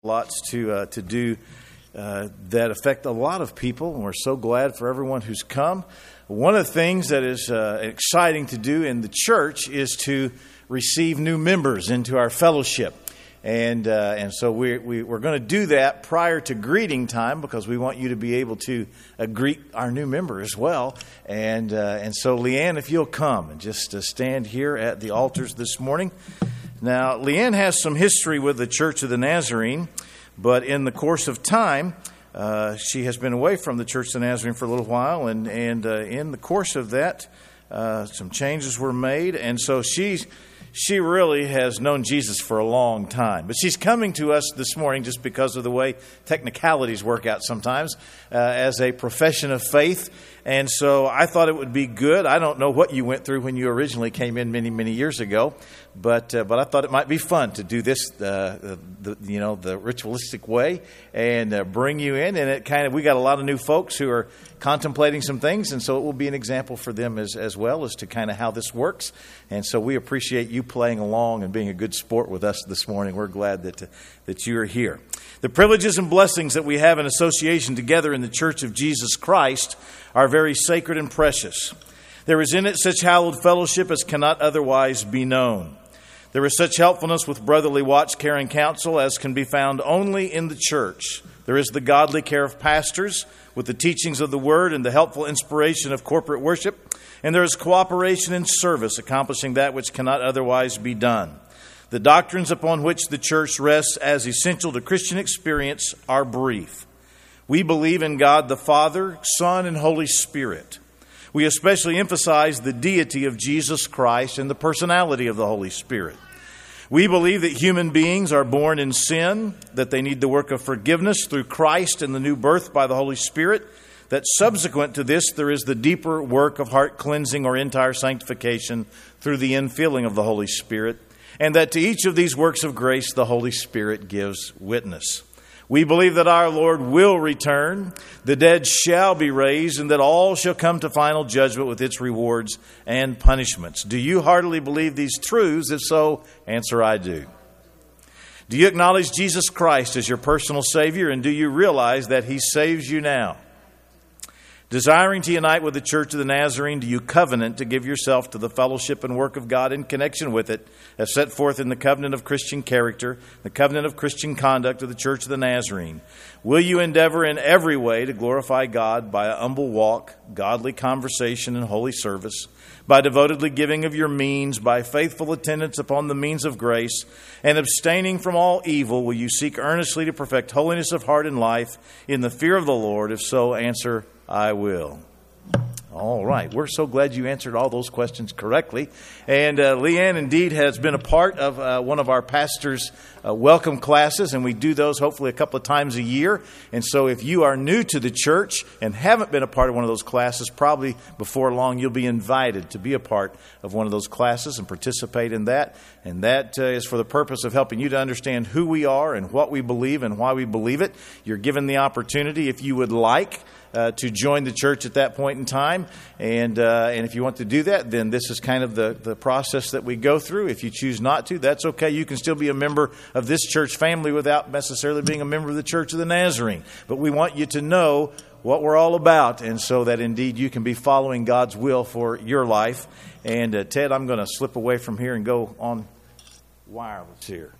Lots to do that affect a lot of people, and we're so glad for everyone who's come. One of the things that is exciting to do in the church is to receive new members into our fellowship, and so we're going to do that prior to greeting time because we want you to be able to greet our new member as well. And so, Leanne, if you'll come and just stand here at the altars this morning. Now, Leanne has some history with the Church of the Nazarene, but in the course of time, she has been away from the Church of the Nazarene for a little while, and in the course of that, some changes were made, and so she really has known Jesus for a long time. But she's coming to us this morning just because of the way technicalities work out sometimes as a profession of faith. And so I thought it would be good. I don't know what you went through when you originally came in many, many years ago, but I thought it might be fun to do this the ritualistic way and bring you in. And we got a lot of new folks who are contemplating some things, and so it will be an example for them as well as to kind of how this works. And so we appreciate you playing along and being a good sport with us this morning. We're glad that you are here. The privileges and blessings that we have in association together in the Church of Jesus Christ are very sacred and precious. There is in it such hallowed fellowship as cannot otherwise be known. There is such helpfulness with brotherly watch, care, and counsel as can be found only in the church. There is the godly care of pastors with the teachings of the Word and the helpful inspiration of corporate worship. And there is cooperation in service, accomplishing that which cannot otherwise be done. The doctrines upon which the church rests as essential to Christian experience are brief. We believe in God the Father, Son, and Holy Spirit. We especially emphasize the deity of Jesus Christ and the personality of the Holy Spirit. We believe that human beings are born in sin, that they need the work of forgiveness through Christ and the new birth by the Holy Spirit, that subsequent to this there is the deeper work of heart cleansing or entire sanctification through the infilling of the Holy Spirit, and that to each of these works of grace the Holy Spirit gives witness. We believe that our Lord will return, the dead shall be raised, and that all shall come to final judgment with its rewards and punishments. Do you heartily believe these truths? If so, answer, I do. Do you acknowledge Jesus Christ as your personal Savior, and do you realize that He saves you now? Desiring to unite with the Church of the Nazarene, do you covenant to give yourself to the fellowship and work of God in connection with it, as set forth in the covenant of Christian character, the covenant of Christian conduct of the Church of the Nazarene? Will you endeavor in every way to glorify God by a humble walk, godly conversation, and holy service, by devotedly giving of your means, by faithful attendance upon the means of grace, and abstaining from all evil? Will you seek earnestly to perfect holiness of heart and life in the fear of the Lord? If so, answer, I will. All right. We're so glad you answered all those questions correctly. And Leanne indeed has been a part of one of our pastors' welcome classes, and we do those hopefully a couple of times a year. And so if you are new to the church and haven't been a part of one of those classes, probably before long you'll be invited to be a part of one of those classes and participate in that. And that is for the purpose of helping you to understand who we are and what we believe and why we believe it. You're given the opportunity, if you would like, to join the church at that point in time. And if you want to do that, then this is kind of the process that we go through. If you choose not to, that's okay. You can still be a member of this church family without necessarily being a member of the Church of the Nazarene. But we want you to know what we're all about, and so that indeed you can be following God's will for your life. And Ted, I'm going to slip away from here and go on wireless here.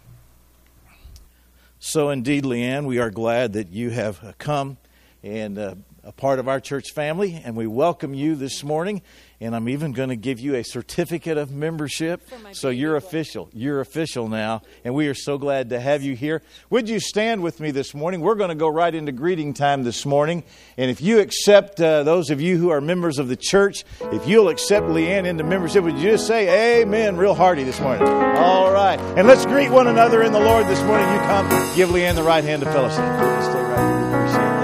So indeed, Leanne, we are glad that you have come and a part of our church family, and we welcome you this morning. And I'm even going to give you a certificate of membership. So you're official. You're official now, and we are so glad to have you here. Would you stand with me this morning? We're going to go right into greeting time this morning. And if you accept, those of you who are members of the church, if you'll accept Leanne into membership, would you just say amen real hearty this morning? All right. And let's greet one another in the Lord this morning. You come, give Leanne the right hand of fellowship. Please stay right here. We appreciate that.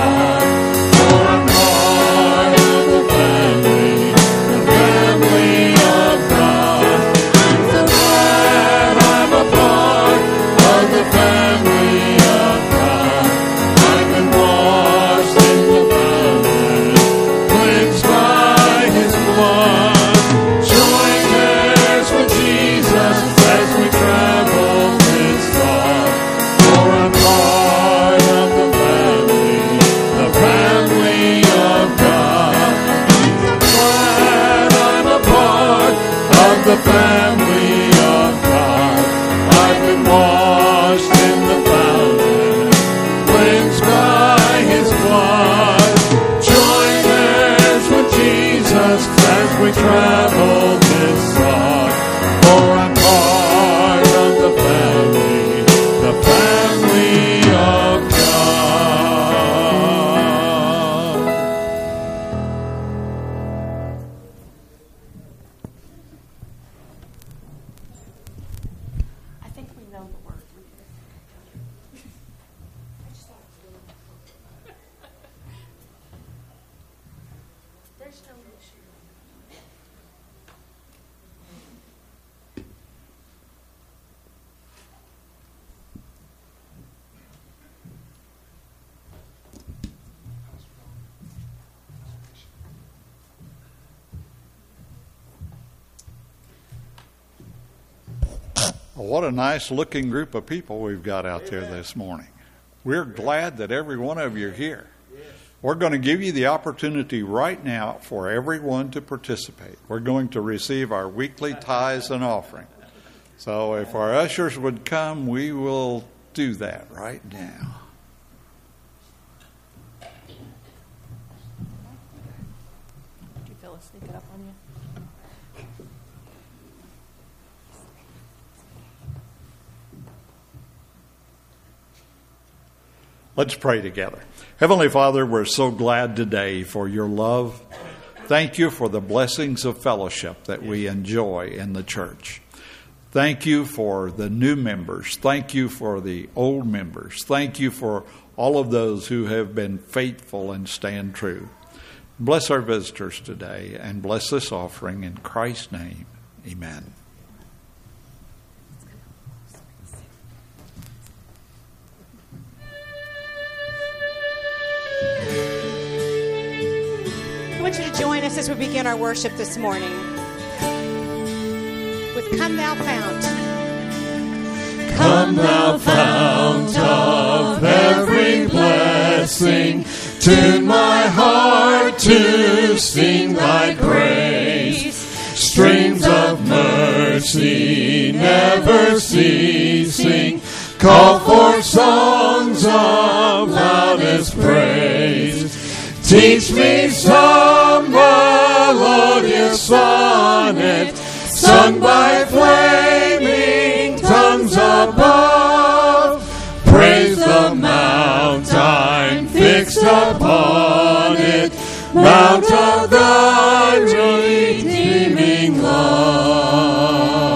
Family of the family of God. I've been washed in the fountain, cleansed by His blood. Join heirs with Jesus as we travel this road. For I'm part of the family of God. I think we know the word. There's no issue. What a nice looking group of people we've got out there this morning. We're glad that every one of you are here. We're going to give you the opportunity right now for everyone to participate. We're going to receive our weekly tithes and offering. So if our ushers would come, we will do that right now. Did you feel us sneak it up on you? Let's pray together. Heavenly Father, we're so glad today for your love. Thank you for the blessings of fellowship that we enjoy in the church. Thank you for the new members. Thank you for the old members. Thank you for all of those who have been faithful and stand true. Bless our visitors today and bless this offering in Christ's name. Amen. I want you to join us as we begin our worship this morning with Come Thou Fount. Come thou fount of every blessing, tune my heart to sing thy praise. Streams of mercy never ceasing, call for songs of loudest praise. Teach me some melodious sonnet, sung by flaming tongues above. Praise the mount I'm fixed upon it, mount of thy redeeming love.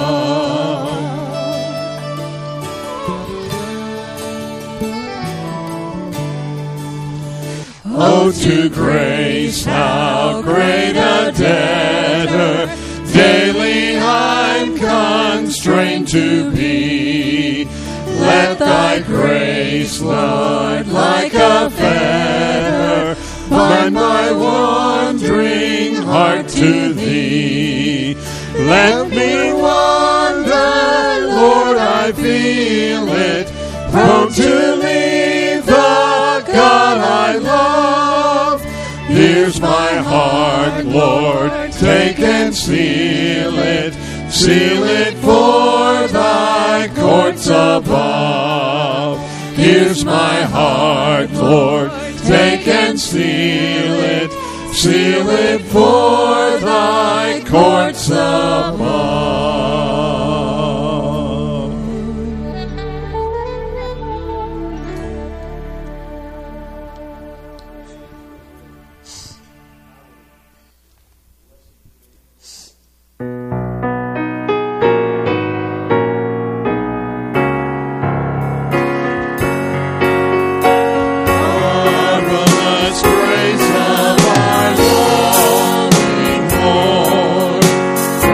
Oh, to grace, how great a debtor daily I'm constrained to be. Let thy grace, Lord, like a fetter, bind my wandering heart to thee. Let me wander, Lord, I feel it, prone to leave the God I love. Here's my heart, Lord, take and seal it for thy courts above. Here's my heart, Lord, take and seal it for thy courts above. Marvelous grace of our longing Lord,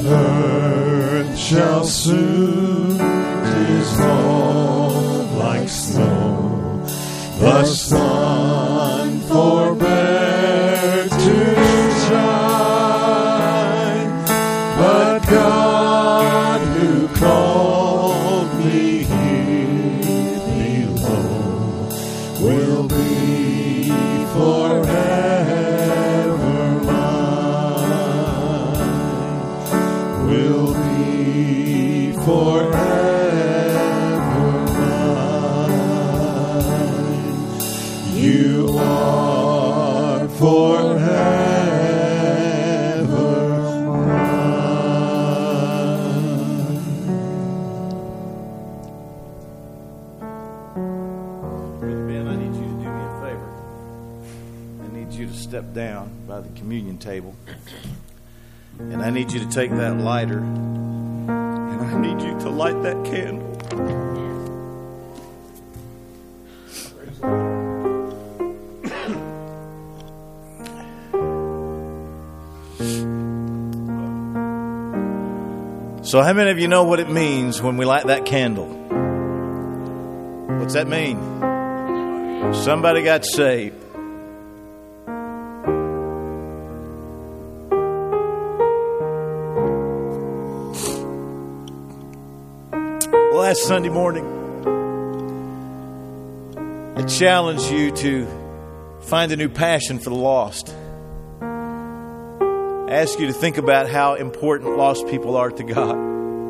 earth shall soon dissolve like snow. The sun forbear to shine, but God who called me here below will be forever mine, will be forever mine. You are forever mine. Ben, I need you to do me a favor. I need you to step down by the communion table. And I need you to take that lighter. And I need you to light that candle. So how many of you know what it means when we light that candle? What's that mean? Somebody got saved. Last Sunday morning, I challenged you to find a new passion for the lost. I ask you to think about how important lost people are to God.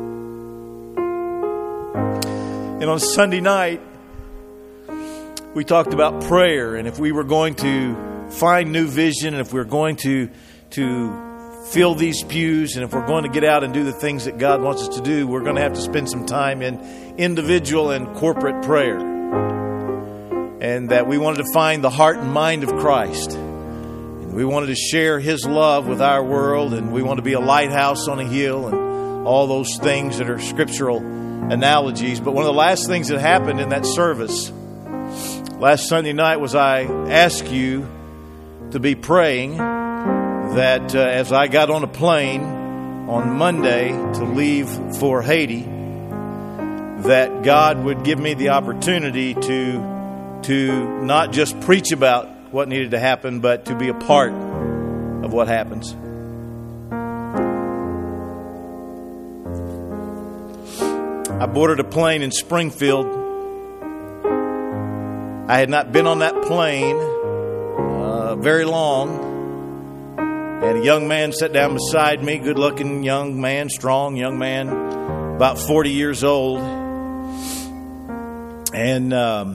And on Sunday night, we talked about prayer, and if we were going to find new vision, and if we were going to fill these pews, and if we're going to get out and do the things that God wants us to do, we're going to have to spend some time in individual and corporate prayer. And that we wanted to find the heart and mind of Christ. And we wanted to share His love with our world, and we want to be a lighthouse on a hill, and all those things that are scriptural analogies. But one of the last things that happened in that service last Sunday night was I asked you to be praying that as I got on a plane on Monday to leave for Haiti, that God would give me the opportunity to not just preach about what needed to happen, but to be a part of what happens. I boarded a plane in Springfield. I had not been on that plane very long. And a young man sat down beside me, good-looking young man, strong young man, about 40 years old. And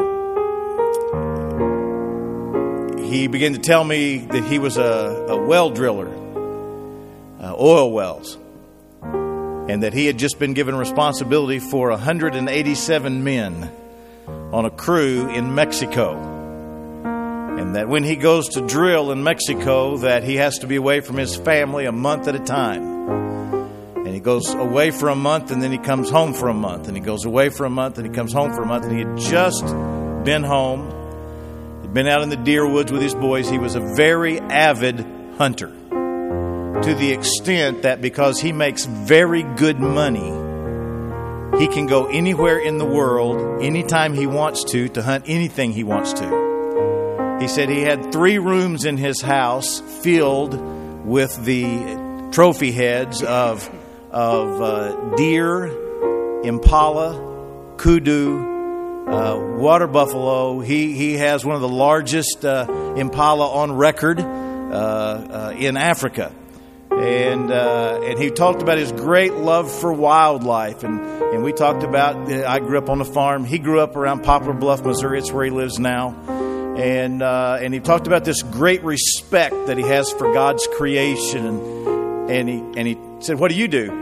he began to tell me that he was a well driller, oil wells, and that he had just been given responsibility for 187 men on a crew in Mexico. And that when he goes to drill in Mexico, that he has to be away from his family a month at a time. And he goes away for a month, and then he comes home for a month. And he goes away for a month, and he comes home for a month. And he had just been home. He'd been out in the deer woods with his boys. He was a very avid hunter. To the extent that because he makes very good money, he can go anywhere in the world, anytime he wants to hunt anything he wants to. He said he had 3 rooms in his house filled with the trophy heads of deer, impala, kudu, water buffalo. He has one of the largest impala on record in Africa. And he talked about his great love for wildlife. And we talked about, I grew up on a farm. He grew up around Poplar Bluff, Missouri. It's where he lives now. And he talked about this great respect that he has for God's creation. And he said, "What do you do?"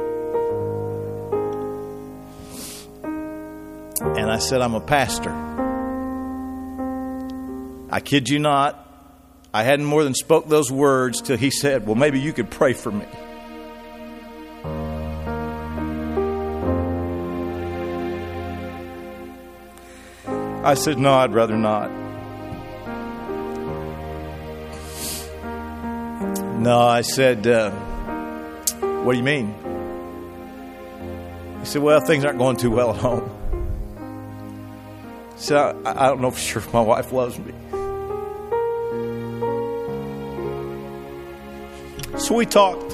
And I said, "I'm a pastor." I kid you not. I hadn't more than spoke those words till he said, "Well, maybe you could pray for me." I said, "No, I'd rather not." No, I said, What do you mean? He said, well, things aren't going too well at home. He said, I don't know for sure if my wife loves me. So we talked.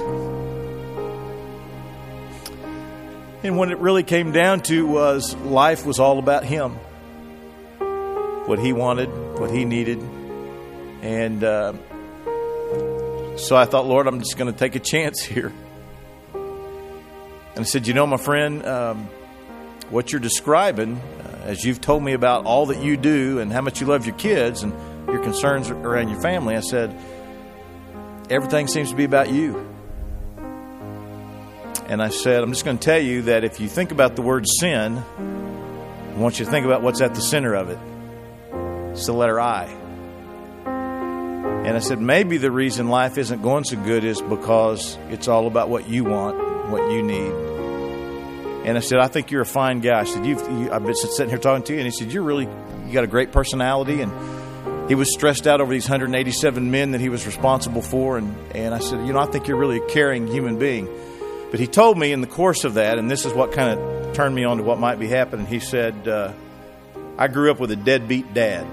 And what it really came down to was life was all about him. What he wanted, what he needed. And so I thought, Lord, I'm just going to take a chance here. And I said, you know, my friend, what you're describing, as you've told me about all that you do and how much you love your kids and your concerns around your family, I said, everything seems to be about you. And I said, I'm just going to tell you that if you think about the word sin, I want you to think about what's at the center of it. It's the letter I. And I said, maybe the reason life isn't going so good is because it's all about what you want, what you need. And I said, I think you're a fine guy. I said, I've been sitting here talking to you. And he said, you got a great personality. And he was stressed out over these 187 men that he was responsible for. And I said, I think you're really a caring human being. But he told me in the course of that, and this is what kind of turned me on to what might be happening. He said, I grew up with a deadbeat dad.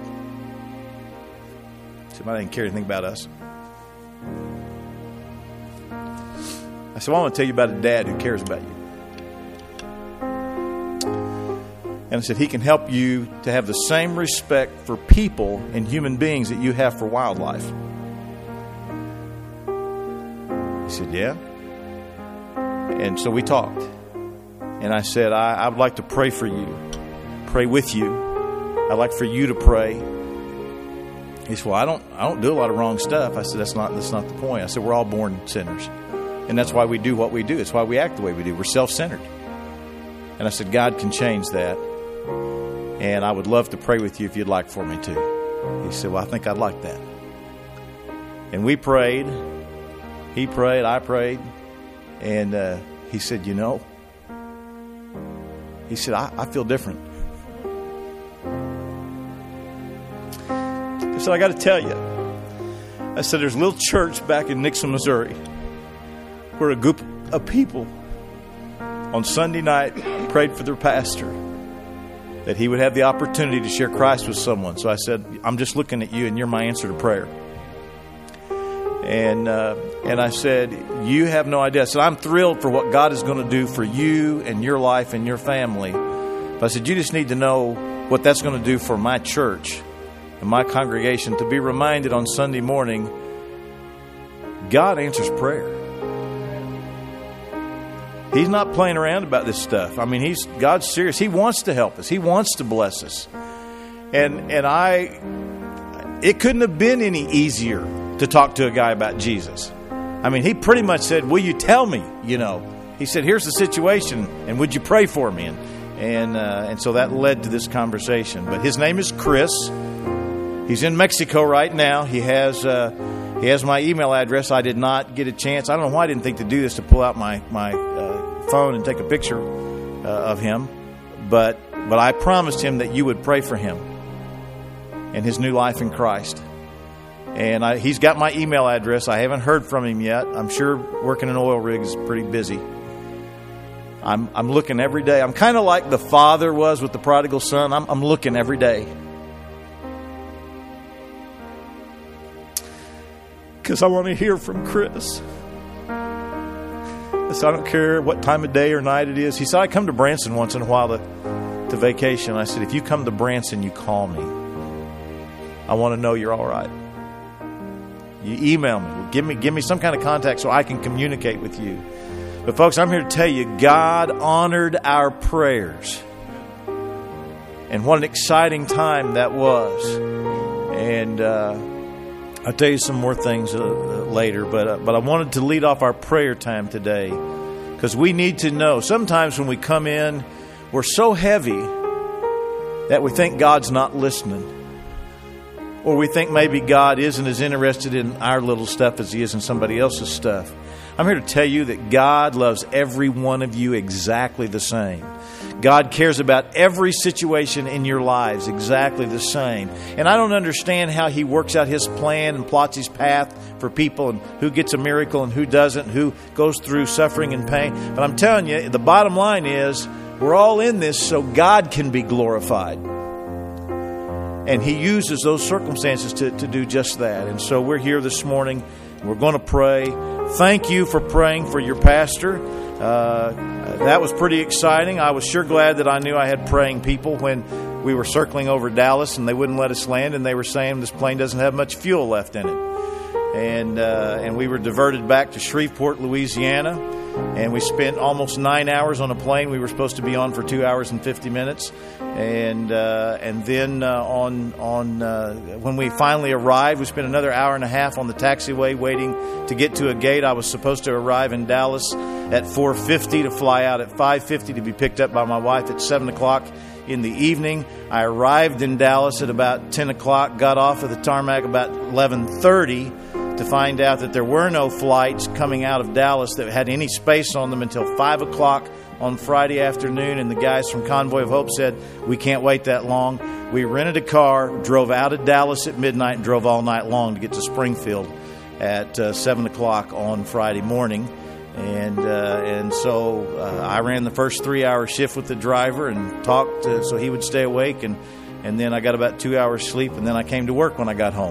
Somebody didn't care anything about us. I said, well, I want to tell you about a dad who cares about you. And I said, he can help you to have the same respect for people and human beings that you have for wildlife. He said, yeah. And so we talked. And I said, I would like to pray for you, pray with you. I'd like for you to pray. He said, well, I don't do a lot of wrong stuff. I said, that's not the point. I said, we're all born sinners. And that's why we do what we do. It's why we act the way we do. We're self-centered. And I said, God can change that. And I would love to pray with you if you'd like for me to. He said, well, I think I'd like that. And we prayed. He prayed. I prayed. And he said, he said, I feel different. I said, I got to tell you. I said, there's a little church back in Nixon, Missouri, where a group of people on Sunday night prayed for their pastor that he would have the opportunity to share Christ with someone. So I said, I'm just looking at you, and you're my answer to prayer. And I said, you have no idea. I said, I'm thrilled for what God is going to do for you and your life and your family. But I said, you just need to know what that's going to do for my church and my congregation, to be reminded on Sunday morning, God answers prayer. He's not playing around about this stuff. I mean, God's serious. He wants to help us. He wants to bless us. And it couldn't have been any easier to talk to a guy about Jesus. I mean, he pretty much said, will you tell me, He said, here's the situation, and would you pray for me? And so that led to this conversation. But his name is Chris. He's in Mexico right now. He has my email address. I did not get a chance. I don't know why I didn't think to do this, to pull out my phone and take a picture of him. But I promised him that you would pray for him and his new life in Christ. And he's got my email address. I haven't heard from him yet. I'm sure working an oil rig is pretty busy. I'm looking every day. I'm kind of like the father was with the prodigal son. I'm looking every day. Because I want to hear from Chris. So I don't care what time of day or night it is. He said, I come to Branson once in a while to vacation. I said, if you come to Branson, you call me. I want to know you're all right. You email me. Give me some kind of contact so I can communicate with you. But folks, I'm here to tell you, God honored our prayers. And what an exciting time that was. And I'll tell you some more things later. But I wanted to lead off our prayer time today, because we need to know. Sometimes when we come in, we're so heavy that we think God's not listening. or we think maybe God isn't as interested in our little stuff as He is in somebody else's stuff. I'm here to tell you that God loves every one of you exactly the same. God cares about every situation in your lives exactly the same. And I don't understand how He works out His plan and plots His path for people, and who gets a miracle and who doesn't, who goes through suffering and pain. But I'm telling you, the bottom line is we're all in this so God can be glorified. And He uses those circumstances to do just that. And so we're here this morning. We're going to pray. Thank you for praying for your pastor. That was pretty exciting. I was sure glad that I knew I had praying people when we were circling over Dallas and they wouldn't let us land, and they were saying this plane doesn't have much fuel left in it. And we were diverted back to Shreveport, Louisiana, and we spent almost 9 hours on a plane we were supposed to be on for 2 hours and 50 minutes. And then when we finally arrived, we spent another hour and a half on the taxiway waiting to get to a gate. I was supposed to arrive in Dallas at 4:50 to fly out at 5:50 to be picked up by my wife at 7 o'clock in the evening. I arrived in Dallas at about 10 o'clock, got off of the tarmac about 11:30 to find out that there were no flights coming out of Dallas that had any space on them until 5 o'clock on Friday afternoon, and the guys from Convoy of Hope said, we can't wait that long. We rented a car, drove out of Dallas at midnight, and drove all night long to get to Springfield at 7 o'clock on Friday morning. And so I ran the first 3-hour shift with the driver and talked so he would stay awake, and then I got about 2 hours sleep, and then I came to work when I got home.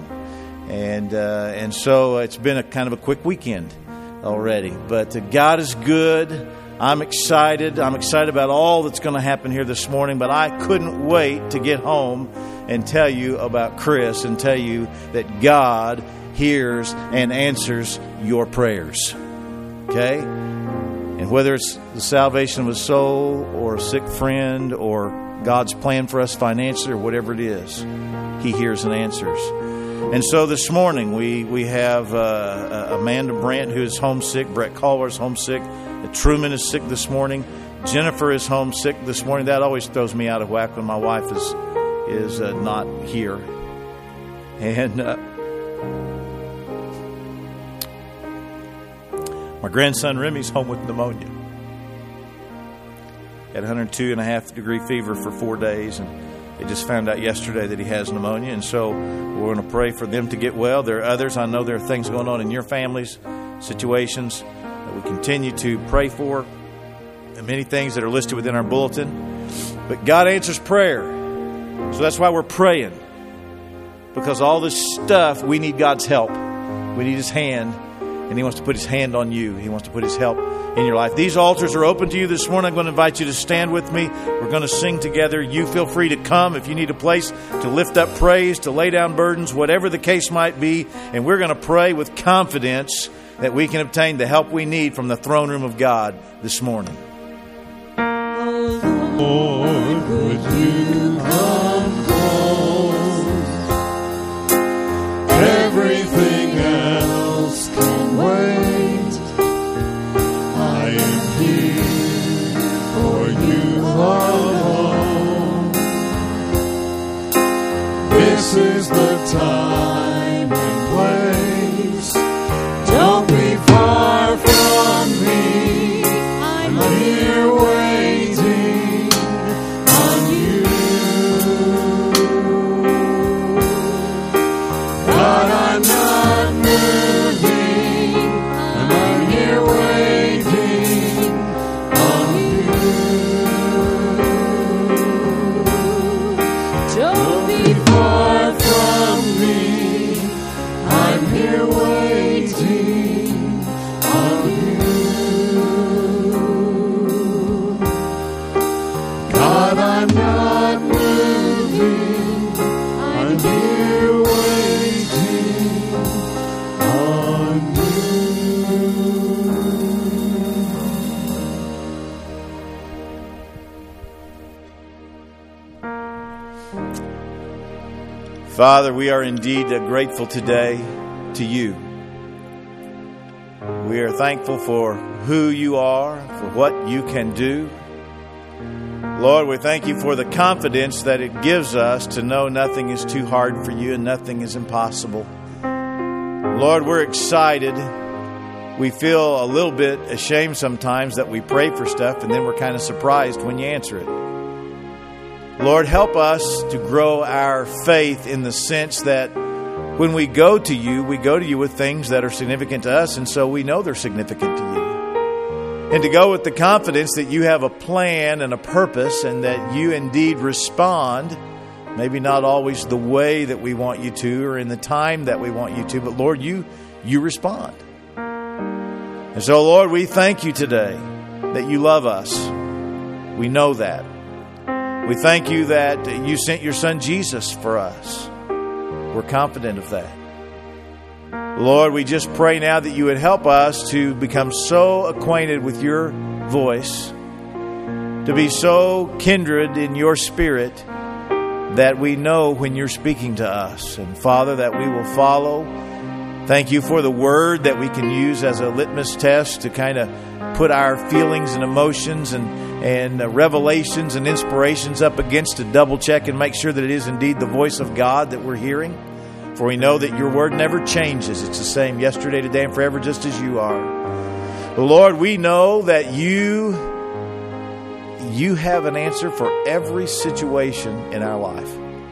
And so it's been a kind of a quick weekend already. But God is good. I'm excited. I'm excited about all that's going to happen here this morning. But I couldn't wait to get home and tell you about Chris and tell you that God hears and answers your prayers. Okay? And whether it's the salvation of a soul or a sick friend or God's plan for us financially or whatever it is, He hears and answers. And so this morning we have Amanda Brandt, who is homesick. Brett Calwer is homesick. Truman is sick this morning. Jennifer is homesick this morning. That always throws me out of whack when my wife is not here. And my grandson Remy's home with pneumonia. Had 102.5 degree fever for 4 days, and they just found out yesterday that he has pneumonia. And so we're going to pray for them to get well. There are others. I know there are things going on in your families, situations that we continue to pray for, and many things that are listed within our bulletin. But God answers prayer. So that's why we're praying. Because all this stuff, we need God's help. We need His hand. And He wants to put His hand on you. He wants to put His help in your life. These altars are open to you this morning. I'm going to invite you to stand with me. We're going to sing together. You feel free to come if you need a place to lift up praise, to lay down burdens, whatever the case might be. And we're going to pray with confidence that we can obtain the help we need from the throne room of God this morning. Lord, would you come close? Everything else can wait. I am here for you alone. This is the time and place. Don't be far from me. I'm here waiting on you. God, I'm not moving, and I'm here waiting on you. Don't be far from me. I'm here waiting on you. God, I'm not moving. I'm here waiting on you. Father, we are indeed grateful today to you. We are thankful for who you are, for what you can do. Lord, we thank you for the confidence that it gives us to know nothing is too hard for you and nothing is impossible. Lord, we're excited. We feel a little bit ashamed sometimes that we pray for stuff and then we're kind of surprised when you answer it. Lord, help us to grow our faith in the sense that when we go to you with things that are significant to us, and so we know they're significant to you. And to go with the confidence that you have a plan and a purpose and that you indeed respond, maybe not always the way that we want you to or in the time that we want you to, but Lord, you respond. And so, Lord, we thank you today that you love us. We know that. We thank you that you sent your Son Jesus for us. We're confident of that. Lord, we just pray now that you would help us to become so acquainted with your voice, to be so kindred in your spirit that we know when you're speaking to us. And Father, that we will follow. Thank you for the word that we can use as a litmus test to kind of put our feelings and emotions and revelations and inspirations up against to double check and make sure that it is indeed the voice of God that we're hearing. For we know that your word never changes. It's the same yesterday, today, and forever, just as you are. But Lord, we know that you have an answer for every situation in our life.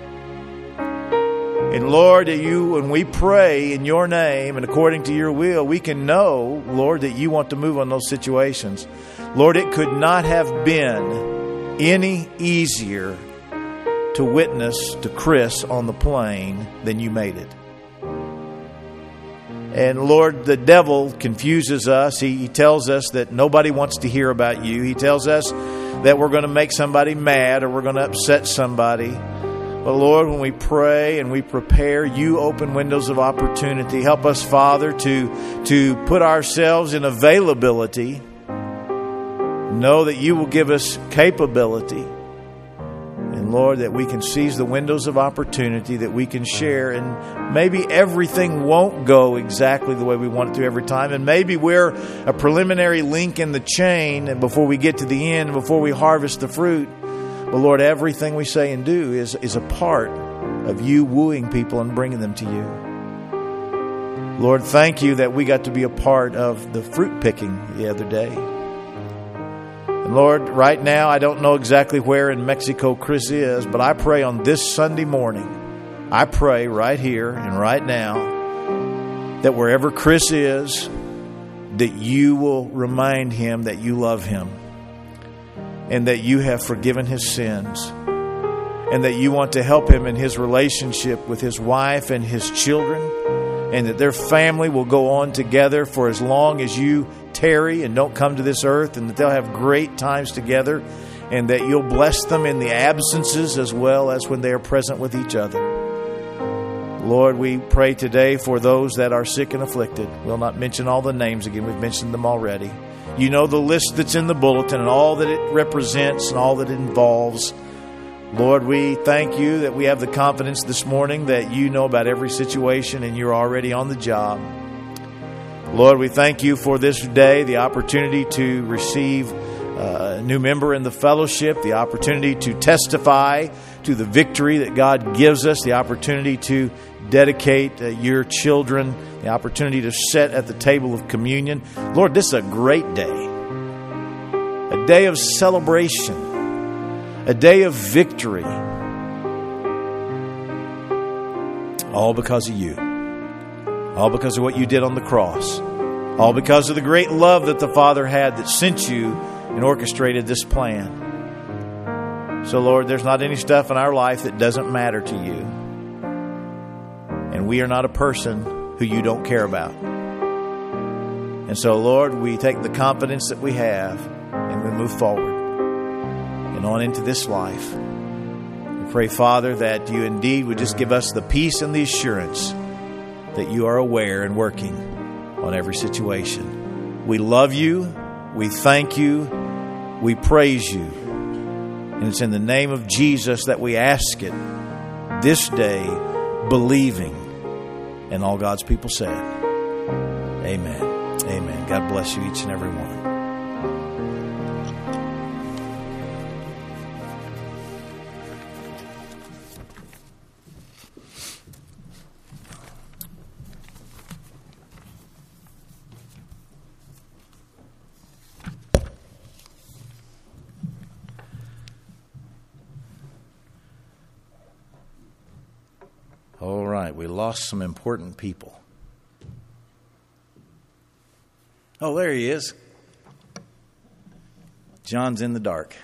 And Lord, when we pray in your name and according to your will, we can know, Lord, that you want to move on those situations. Lord, it could not have been any easier to witness to Chris on the plane than you made it. And Lord, the devil confuses us. He tells us that nobody wants to hear about you. He tells us that we're going to make somebody mad or we're going to upset somebody. But Lord, when we pray and we prepare, you open windows of opportunity. Help us, Father, to put ourselves in availability. Know that you will give us capability. And Lord, that we can seize the windows of opportunity, that we can share. And maybe everything won't go exactly the way we want it to every time. And maybe we're a preliminary link in the chain and before we get to the end, before we harvest the fruit. But Lord, everything we say and do is a part of you wooing people and bringing them to you. Lord, thank you that we got to be a part of the fruit picking the other day. And Lord, right now, I don't know exactly where in Mexico Chris is, but I pray on this Sunday morning, I pray right here and right now that wherever Chris is, that you will remind him that you love him and that you have forgiven his sins and that you want to help him in his relationship with his wife and his children and that their family will go on together for as long as you tarry and don't come to this earth, and that they'll have great times together, and that you'll bless them in the absences as well as when they are present with each other. Lord, we pray today for those that are sick and afflicted. We'll not mention all the names again. We've mentioned them already. You know the list that's in the bulletin and all that it represents and all that it involves. Lord, we thank you that we have the confidence this morning that you know about every situation and you're already on the job. Lord, we thank you for this day, the opportunity to receive a new member in the fellowship, the opportunity to testify to the victory that God gives us, the opportunity to dedicate your children, the opportunity to sit at the table of communion. Lord, this is a great day, a day of celebration, a day of victory, all because of you. All because of what you did on the cross. All because of the great love that the Father had that sent you and orchestrated this plan. So, Lord, there's not any stuff in our life that doesn't matter to you. And we are not a person who you don't care about. And so, Lord, we take the confidence that we have and we move forward and on into this life. We pray, Father, that you indeed would just give us the peace and the assurance that you are aware and working on every situation. We love you. We thank you. We praise you. And it's in the name of Jesus that we ask it this day, believing. And all God's people said, amen. Amen. God bless you, each and every one. we lost some important people. Oh, there he is. John's in the dark.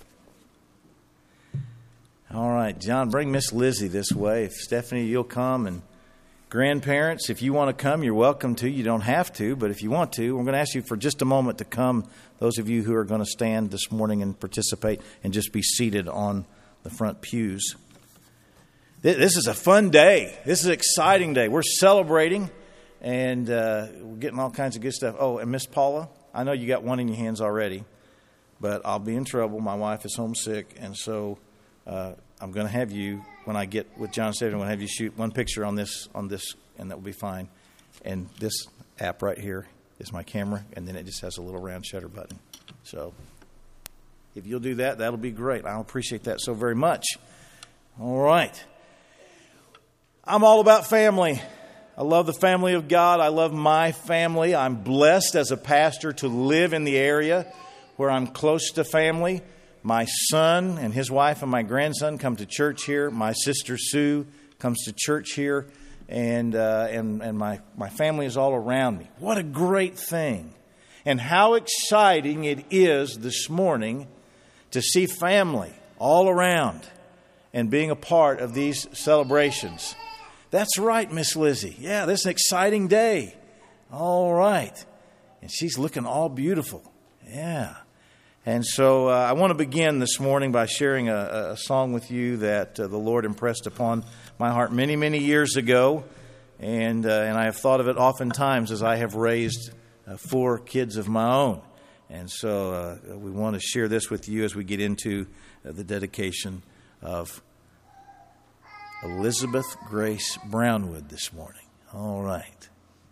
All right, John, bring Miss Lizzie this way. If Stephanie, you'll come, and grandparents, if you want to come, you're welcome to. You don't have to, but if you want to, we're going to ask you for just a moment to come. Those of you who are going to stand this morning and participate and just be seated on the front pews. This is a fun day. This is an exciting day. We're celebrating, and we're getting all kinds of good stuff. Oh, and Miss Paula, I know you got one in your hands already, but I'll be in trouble. My wife is homesick, and so I'm going to have you, when I get with John Steven, I'm going to have you shoot one picture on this, and that will be fine. And this app right here is my camera, and then it just has a little round shutter button. So if you'll do that, that'll be great. I'll appreciate that so very much. All right. I'm all about family. I love the family of God. I love my family. I'm blessed as a pastor to live in the area where I'm close to family. My son and his wife and my grandson come to church here. My sister Sue comes to church here. And my family is all around me. What a great thing. And how exciting it is this morning to see family all around and being a part of these celebrations. That's right, Miss Lizzie. Yeah, this is an exciting day. All right. And she's looking all beautiful. Yeah. And so I want to begin this morning by sharing a song with you that the Lord impressed upon my heart many, many years ago. And I have thought of it oftentimes as I have raised 4 kids of my own. And so we want to share this with you as we get into the dedication of Elizabeth Grace Brownwood this morning. All right.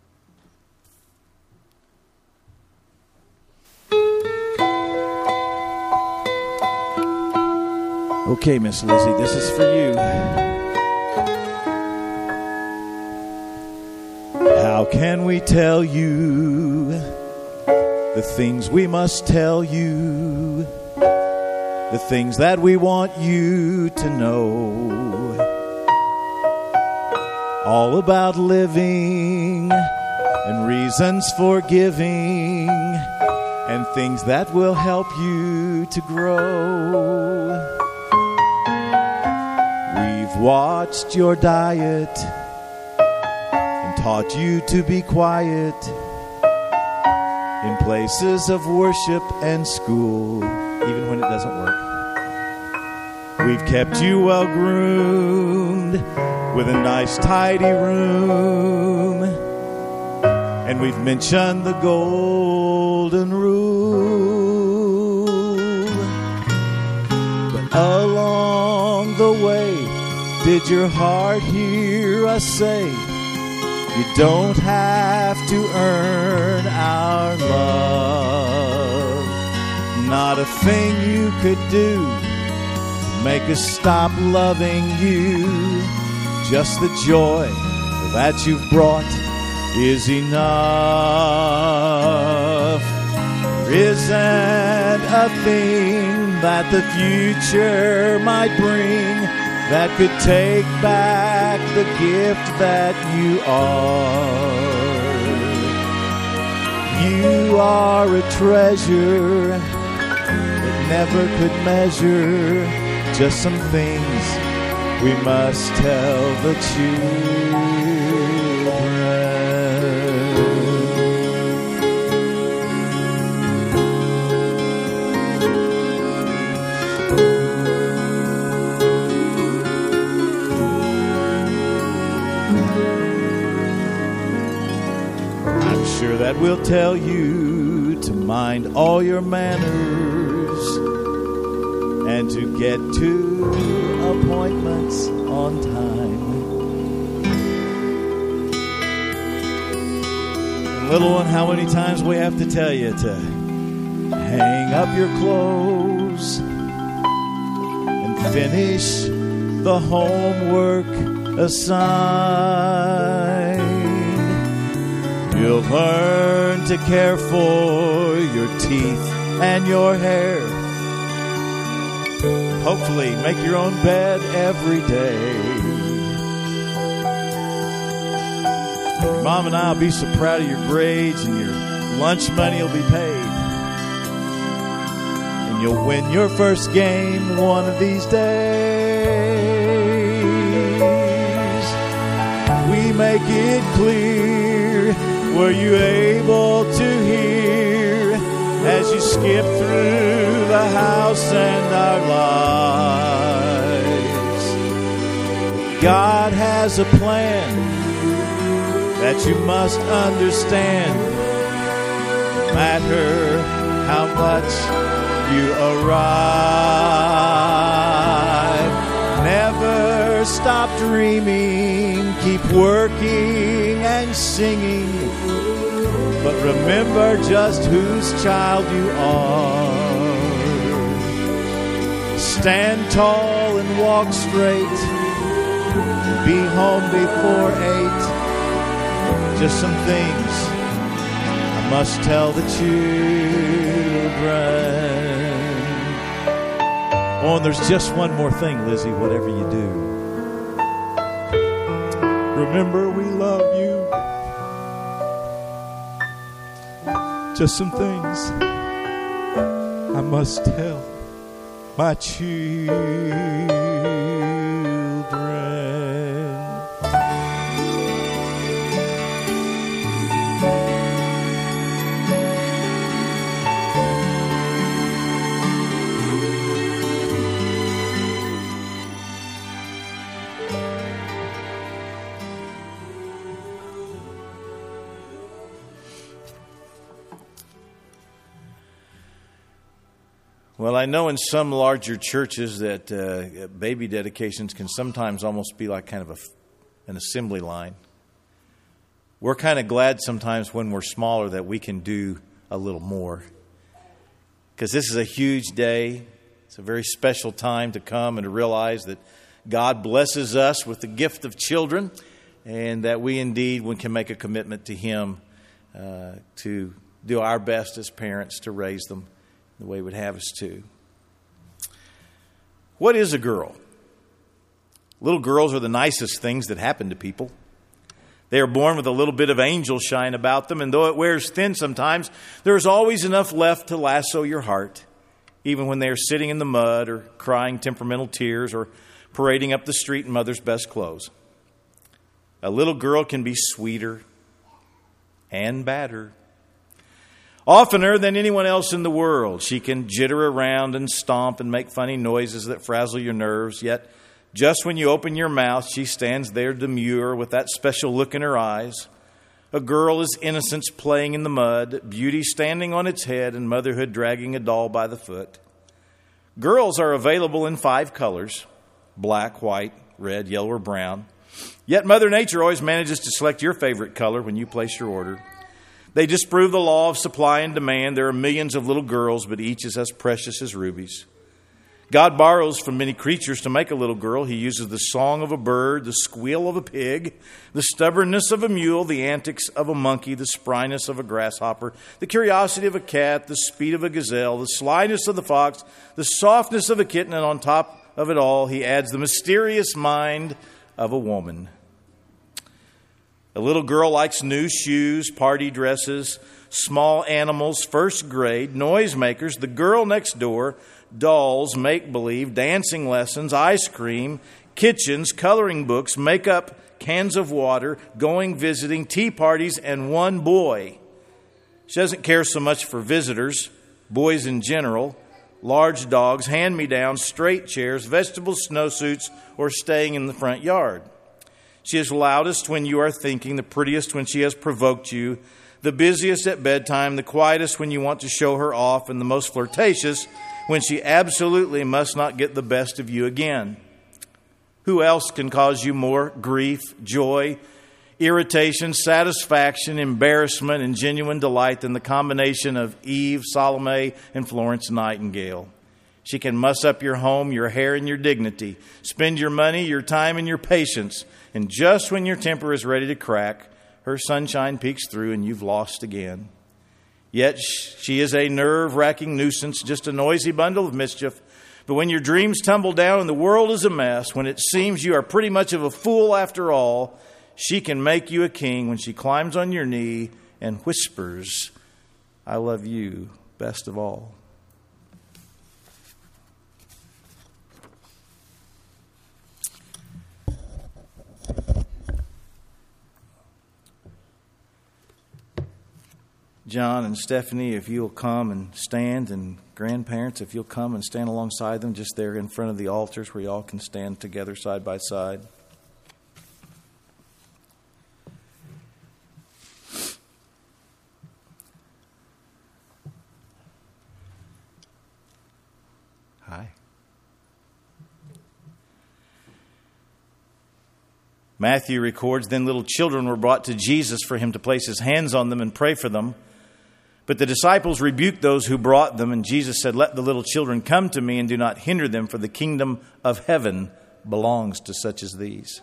Okay, Miss Lizzie, this is for you. How can we tell you the things we must tell you, the things that we want you to know? All about living and reasons for giving and things that will help you to grow. We've watched your diet and taught you to be quiet in places of worship and school, even when it doesn't work. We've kept you well groomed with a nice tidy room, and we've mentioned the golden rule. But along the way, did your heart hear us say, you don't have to earn our love? Not a thing you could do to make us stop loving you. Just the joy that you've brought is enough. There isn't a thing that the future might bring that could take back the gift that you are. You are a treasure that never could measure. Just some things we must tell the I'm sure that we'll tell you to mind all your manners and to get to appointments on time. And little one, how many times we have to tell you to hang up your clothes and finish the homework assigned. You'll learn to care for your teeth and your hair. Hopefully make your own bed every day. Mom and I will be so proud of your grades, and your lunch money will be paid. And you'll win your first game one of these days. We make it clear, were you able to hear as you skip through the house and our lives? God has a plan that you must understand. No matter how much you arrive, never stop dreaming, keep working and singing, but remember just whose child you are. Stand tall and walk straight, be home before 8. Just some things I must tell the children. Oh, and there's just one more thing, Lizzie, whatever you do. Remember, we love you. Just some things I must tell my children. Well, I know in some larger churches that baby dedications can sometimes almost be like kind of an assembly line. We're kind of glad sometimes when we're smaller that we can do a little more. Because this is a huge day. It's a very special time to come and to realize that God blesses us with the gift of children, and that we indeed can make a commitment to Him to do our best as parents to raise them the way He would have us to. What is a girl? Little girls are the nicest things that happen to people. They are born with a little bit of angel shine about them, and though it wears thin sometimes, there is always enough left to lasso your heart, even when they are sitting in the mud or crying temperamental tears or parading up the street in mother's best clothes. A little girl can be sweeter and badder. Oftener than anyone else in the world, she can jitter around and stomp and make funny noises that frazzle your nerves. Yet, just when you open your mouth, she stands there demure with that special look in her eyes. A girl is innocence playing in the mud, beauty standing on its head, and motherhood dragging a doll by the foot. Girls are available in 5 colors: black, white, red, yellow, or brown. Yet Mother Nature always manages to select your favorite color when you place your order. They disprove the law of supply and demand. There are millions of little girls, but each is as precious as rubies. God borrows from many creatures to make a little girl. He uses the song of a bird, the squeal of a pig, the stubbornness of a mule, the antics of a monkey, the spryness of a grasshopper, the curiosity of a cat, the speed of a gazelle, the slyness of the fox, the softness of a kitten, and on top of it all, He adds the mysterious mind of a woman. A little girl likes new shoes, party dresses, small animals, first grade, noisemakers, the girl next door, dolls, make-believe, dancing lessons, ice cream, kitchens, coloring books, makeup, cans of water, going visiting, tea parties, and one boy. She doesn't care so much for visitors, boys in general, large dogs, hand-me-downs, straight chairs, vegetable snowsuits, or staying in the front yard. She is loudest when you are thinking, the prettiest when she has provoked you, the busiest at bedtime, the quietest when you want to show her off, and the most flirtatious when she absolutely must not get the best of you again. Who else can cause you more grief, joy, irritation, satisfaction, embarrassment, and genuine delight than the combination of Eve, Salome, and Florence Nightingale? She can muss up your home, your hair, and your dignity, spend your money, your time, and your patience. And just when your temper is ready to crack, her sunshine peeks through and you've lost again. Yet she is a nerve-wracking nuisance, just a noisy bundle of mischief. But when your dreams tumble down and the world is a mess, when it seems you are pretty much of a fool after all, She can make you a king when she climbs on your knee and whispers, I love you best of all. John and Stephanie, if you'll come and stand, and grandparents, if you'll come and stand alongside them just there in front of the altars where you all can stand together side by side. Hi. Matthew records, then little children were brought to Jesus for him to place his hands on them and pray for them. But the disciples rebuked those who brought them, and Jesus said, let the little children come to me and do not hinder them, for the kingdom of heaven belongs to such as these.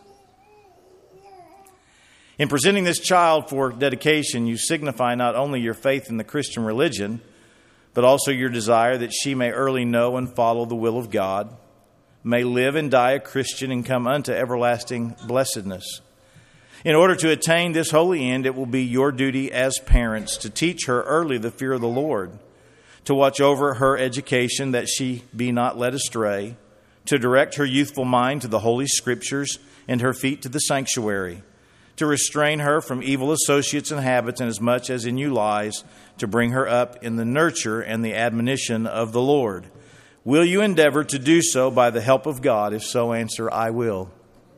In presenting this child for dedication, you signify not only your faith in the Christian religion, but also your desire that she may early know and follow the will of God, may live and die a Christian and come unto everlasting blessedness. In order to attain this holy end, it will be your duty as parents to teach her early the fear of the Lord, to watch over her education that she be not led astray, to direct her youthful mind to the Holy Scriptures and her feet to the sanctuary, to restrain her from evil associates and habits, and as much as in you lies, to bring her up in the nurture and the admonition of the Lord. Will you endeavor to do so by the help of God? If so, answer, I will.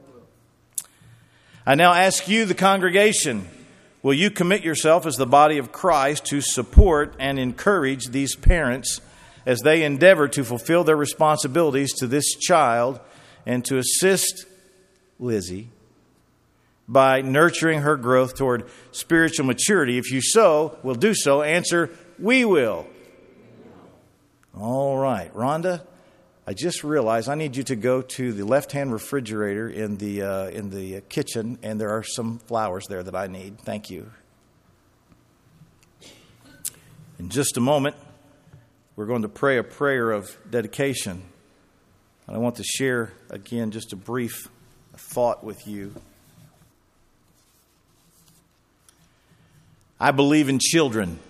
I now ask you, the congregation, will you commit yourself as the body of Christ to support and encourage these parents as they endeavor to fulfill their responsibilities to this child and to assist Lizzie by nurturing her growth toward spiritual maturity? If you will do so, answer, we will. All right, Rhonda, I just realized I need you to go to the left-hand refrigerator in the kitchen, and there are some flowers there that I need. Thank you. In just a moment, we're going to pray a prayer of dedication. And I want to share, again, just a brief thought with you. I believe in children,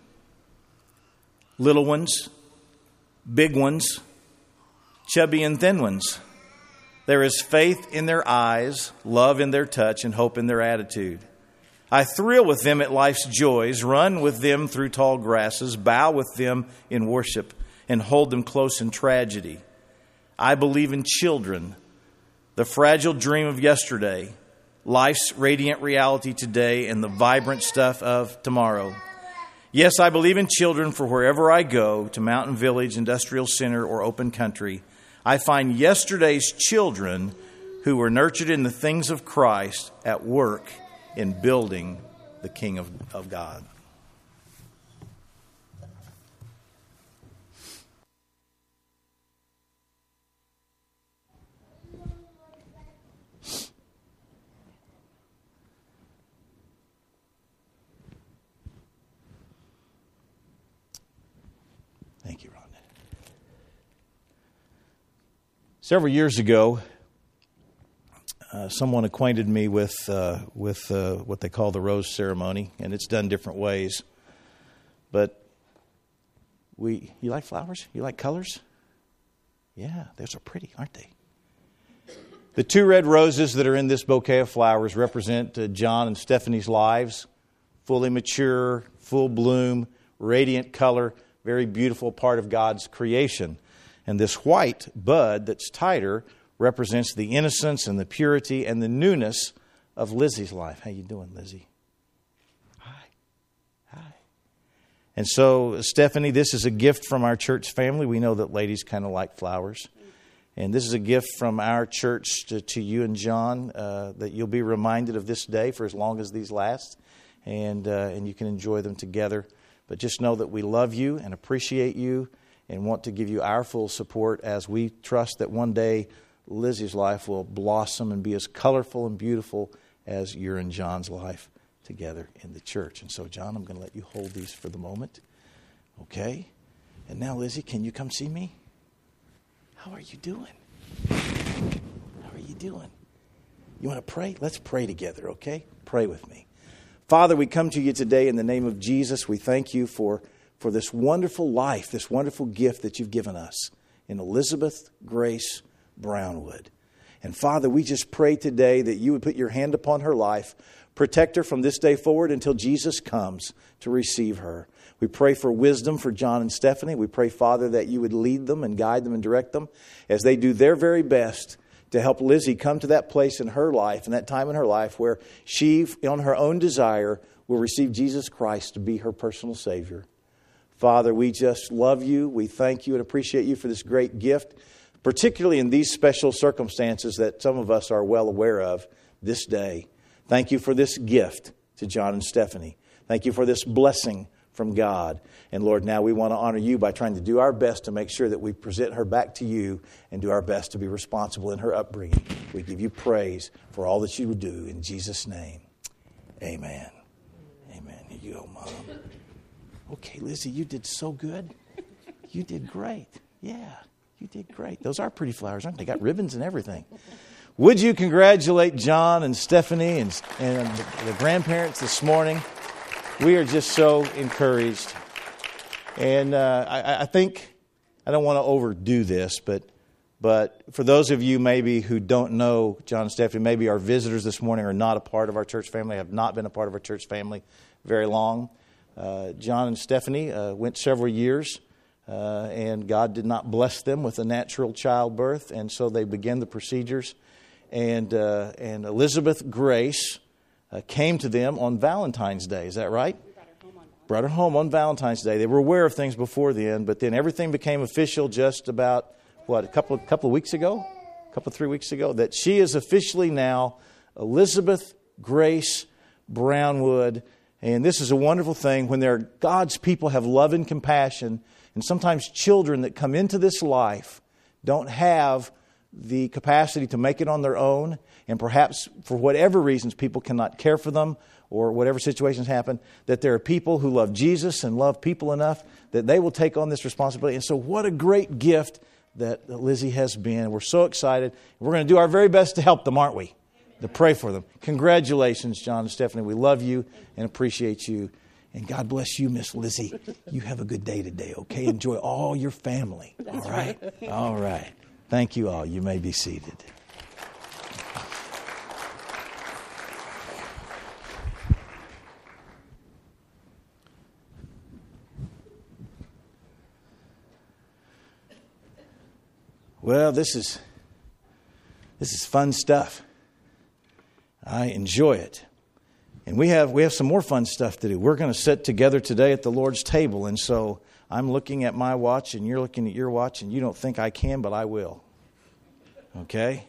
little ones, big ones, chubby and thin ones. There is faith in their eyes, love in their touch, and hope in their attitude. I thrill with them at life's joys, run with them through tall grasses, bow with them in worship, and hold them close in tragedy. I believe in children, the fragile dream of yesterday, life's radiant reality today, and the vibrant stuff of tomorrow. Yes, I believe in children, for wherever I go, to mountain village, industrial center, or open country, I find yesterday's children who were nurtured in the things of Christ at work in building the King of God. Thank you, Rhonda. Several years ago, someone acquainted me with what they call the rose ceremony, and it's done different ways. But you like flowers? You like colors? Yeah, they're so pretty, aren't they? The two red roses that are in this bouquet of flowers represent John and Stephanie's lives. Fully mature, full bloom, radiant color, very beautiful part of God's creation. And this white bud that's tighter represents the innocence and the purity and the newness of Lizzie's life. How you doing, Lizzie? Hi. And so, Stephanie, this is a gift from our church family. We know that ladies kind of like flowers. And this is a gift from our church to you and John, that you'll be reminded of this day for as long as these last. And you can enjoy them together. But just know that we love you and appreciate you and want to give you our full support as we trust that one day Lizzie's life will blossom and be as colorful and beautiful as your and John's life together in the church. And so, John, I'm going to let you hold these for the moment. Okay? And now, Lizzie, can you come see me? How are you doing? How are you doing? You want to pray? Let's pray together, okay? Pray with me. Father, we come to you today in the name of Jesus. We thank you for this wonderful life, this wonderful gift that you've given us in Elizabeth Grace Brownwood. And Father, we just pray today that you would put your hand upon her life, protect her from this day forward until Jesus comes to receive her. We pray for wisdom for John and Stephanie. We pray, Father, that you would lead them and guide them and direct them as they do their very best to help Lizzie come to that place in her life and that time in her life where she, on her own desire, will receive Jesus Christ to be her personal Savior. Father, we just love you. We thank you and appreciate you for this great gift, particularly in these special circumstances that some of us are well aware of this day. Thank you for this gift to John and Stephanie. Thank you for this blessing from God. And Lord, now we want to honor you by trying to do our best to make sure that we present her back to you and do our best to be responsible in her upbringing. We give you praise for all that you would do in Jesus' name. Amen. Amen. Here you go, Mom. Okay, Lizzie, you did so good. You did great. Yeah, you did great. Those are pretty flowers, aren't they? Got ribbons and everything. Would you congratulate John and Stephanie and the grandparents this morning? We are just so encouraged. And I think, I don't want to overdo this, but for those of you maybe who don't know John and Stephanie, maybe our visitors this morning are not a part of our church family, have not been a part of our church family very long. John and Stephanie went several years, and God did not bless them with a natural childbirth, and so they began the procedures. And Elizabeth Grace came to them on Valentine's Day. Is that right? Brought her home on Valentine's Day. They were aware of things before then, but then everything became official just about, a couple of weeks ago? 3 weeks ago? That she is officially now Elizabeth Grace Brownwood. And this is a wonderful thing when God's people have love and compassion, and sometimes children that come into this life don't have the capacity to make it on their own, and perhaps for whatever reasons people cannot care for them or whatever situations happen, that there are people who love Jesus and love people enough that they will take on this responsibility. And so what a great gift that Lizzie has been. We're so excited. We're going to do our very best to help them, aren't we? To pray for them. Congratulations, John and Stephanie. We love you and appreciate you. And God bless you, Miss Lizzie. You have a good day today, okay? Enjoy all your family. All right? All right. Thank you all. You may be seated. Well, this is fun stuff. I enjoy it. And we have some more fun stuff to do. We're going to sit together today at the Lord's table. And so I'm looking at my watch and you're looking at your watch, and you don't think I can, but I will. Okay?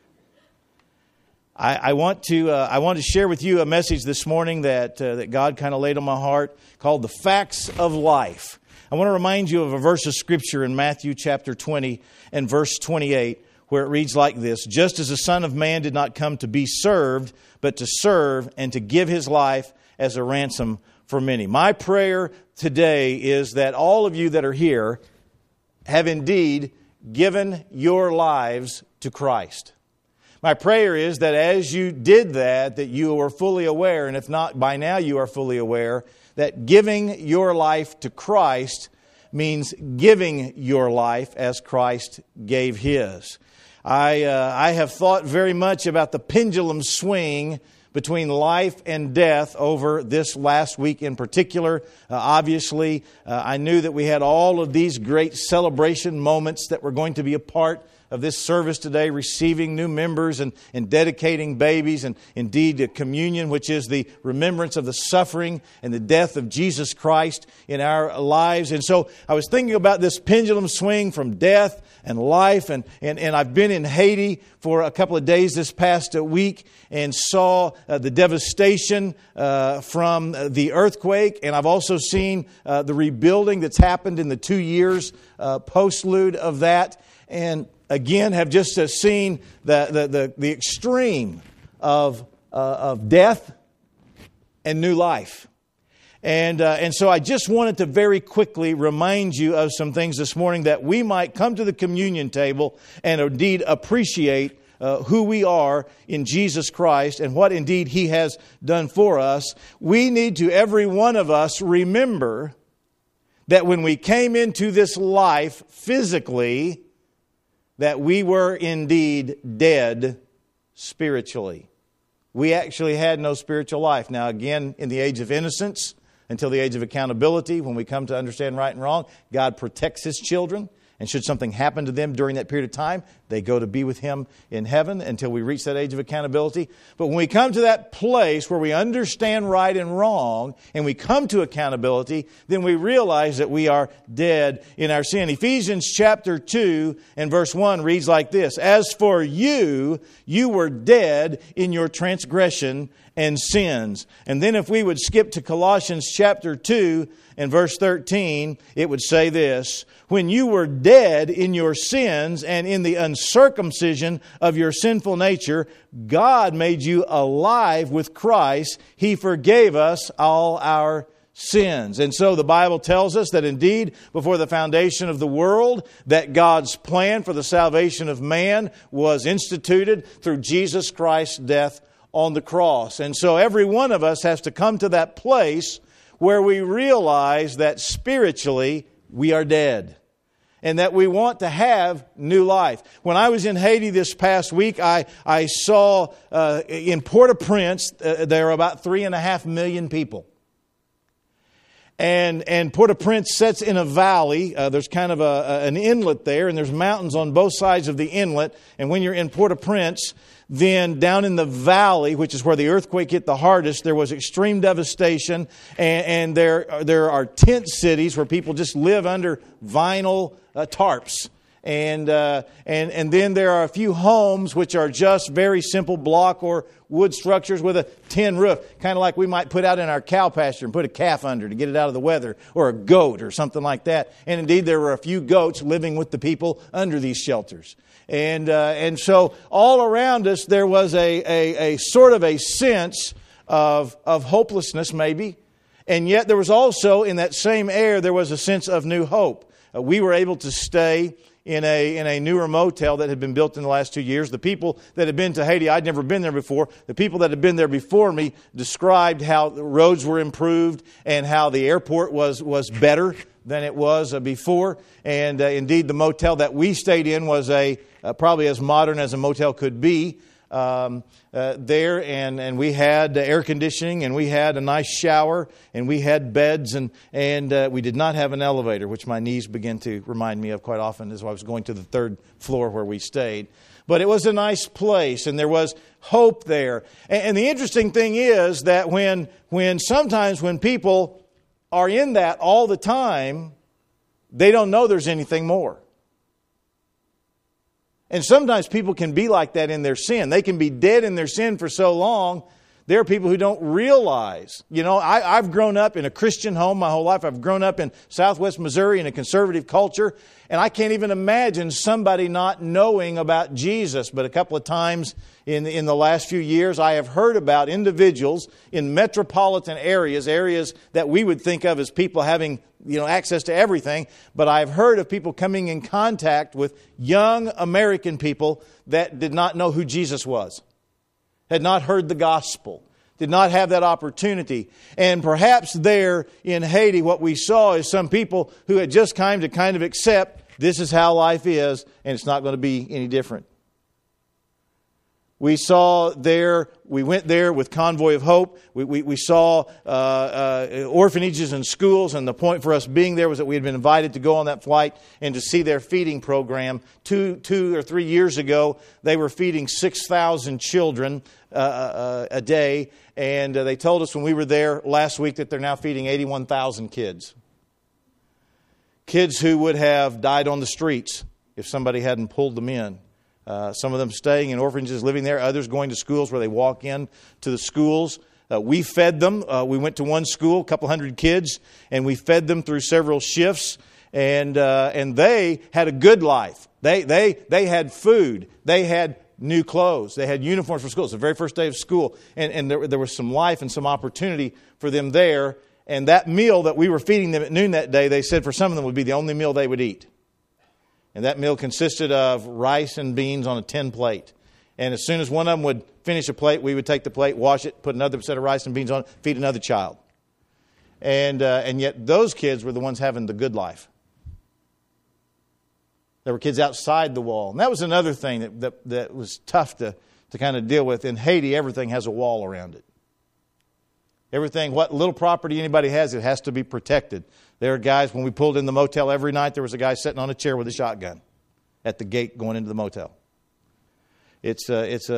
I want to share with you a message this morning that God kind of laid on my heart called The Facts of Life. I want to remind you of a verse of Scripture in Matthew chapter 20 and verse 28, where it reads like this: "Just as the Son of Man did not come to be served, but to serve and to give His life as a ransom for many." My prayer today is that all of you that are here have indeed given your lives to Christ. My prayer is that as you did that you are fully aware, and if not by now you are fully aware, that giving your life to Christ means giving your life as Christ gave His. I have thought very much about the pendulum swing between life and death over this last week in particular. Obviously, I knew that we had all of these great celebration moments that were going to be a part of this service today, receiving new members and dedicating babies, and indeed communion, which is the remembrance of the suffering and the death of Jesus Christ in our lives. And so I was thinking about this pendulum swing from death and life, and I've been in Haiti for a couple of days this past week and saw the devastation from the earthquake, and I've also seen the rebuilding that's happened in the 2 years postlude of that, and again have just seen the extreme of death and new life. And so I just wanted to very quickly remind you of some things this morning that we might come to the communion table and indeed appreciate who we are in Jesus Christ and what indeed He has done for us, we need to, every one of us, remember that when we came into this life physically, that we were indeed dead spiritually. We actually had no spiritual life. Now again, in the age of innocence, until the age of accountability, when we come to understand right and wrong, God protects His children. And should something happen to them during that period of time, they go to be with Him in heaven until we reach that age of accountability. But when we come to that place where we understand right and wrong, and we come to accountability, then we realize that we are dead in our sin. Ephesians chapter 2 and verse 1 reads like this: As for you, you were dead in your transgression and sins. And then if we would skip to Colossians chapter 2 and verse 13, it would say this: When you were dead in your sins and in the uncircumcision of your sinful nature, God made you alive with Christ. He forgave us all our sins. And so the Bible tells us that indeed, before the foundation of the world, that God's plan for the salvation of man was instituted through Jesus Christ's death on the cross. And so every one of us has to come to that place where we realize that spiritually we are dead and that we want to have new life. When I was in Haiti this past week, I saw in Port-au-Prince, there are about 3.5 million people. And Port-au-Prince sits in a valley. There's kind of an inlet there, and there's mountains on both sides of the inlet. And when you're in Port-au-Prince, then down in the valley, which is where the earthquake hit the hardest, there was extreme devastation. And there are tent cities where people just live under vinyl tarps. And then there are a few homes which are just very simple block or wood structures with a tin roof, kind of like we might put out in our cow pasture and put a calf under to get it out of the weather, or a goat or something like that. And indeed, there were a few goats living with the people under these shelters. And so all around us there was a sort of a sense of hopelessness, maybe, and yet there was also in that same air there was a sense of new hope. We were able to stay in a newer motel that had been built in the last 2 years. The people that had been to Haiti, I'd never been there before. The people that had been there before me described how the roads were improved and how the airport was better than it was before. And indeed, the motel that we stayed in was probably as modern as a motel could be. There, and we had air conditioning, and we had a nice shower, and we had beds, and we did not have an elevator, which my knees begin to remind me of quite often as I was going to the third floor where we stayed. But it was a nice place, and there was hope there. And the interesting thing is that sometimes when people are in that all the time, they don't know there's anything more. And sometimes people can be like that in their sin. They can be dead in their sin for so long. There are people who don't realize. You know, I've grown up in a Christian home my whole life. I've grown up in Southwest Missouri in a conservative culture. And I can't even imagine somebody not knowing about Jesus. But a couple of times in the last few years, I have heard about individuals in metropolitan areas that we would think of as people having, access to everything. But I've heard of people coming in contact with young American people that did not know who Jesus was, had not heard the gospel, did not have that opportunity. And perhaps there in Haiti, what we saw is some people who had just come to kind of accept this is how life is, and it's not going to be any different. We went there with Convoy of Hope. We saw orphanages and schools, and the point for us being there was that we had been invited to go on that flight and to see their feeding program. 2 or 3 years ago, they were feeding 6,000 children a day, and they told us when we were there last week that they're now feeding 81,000 kids. Kids who would have died on the streets if somebody hadn't pulled them in. Some of them staying in orphanages, living there. Others going to schools where they walk in to the schools. We fed them. We went to one school, a couple hundred kids, and we fed them through several shifts. And they had a good life. They had food. They had new clothes. They had uniforms for school. It's the very first day of school. And there was some life and some opportunity for them there. And that meal that we were feeding them at noon that day, they said for some of them would be the only meal they would eat. And that meal consisted of rice and beans on a tin plate. And as soon as one of them would finish a plate, we would take the plate, wash it, put another set of rice and beans on it, feed another child. And yet those kids were the ones having the good life. There were kids outside the wall. And that was another thing that was tough to kind of deal with. In Haiti, everything has a wall around it. Everything, what little property anybody has, it has to be protected. There are guys, when we pulled in the motel every night, there was a guy sitting on a chair with a shotgun at the gate going into the motel. It's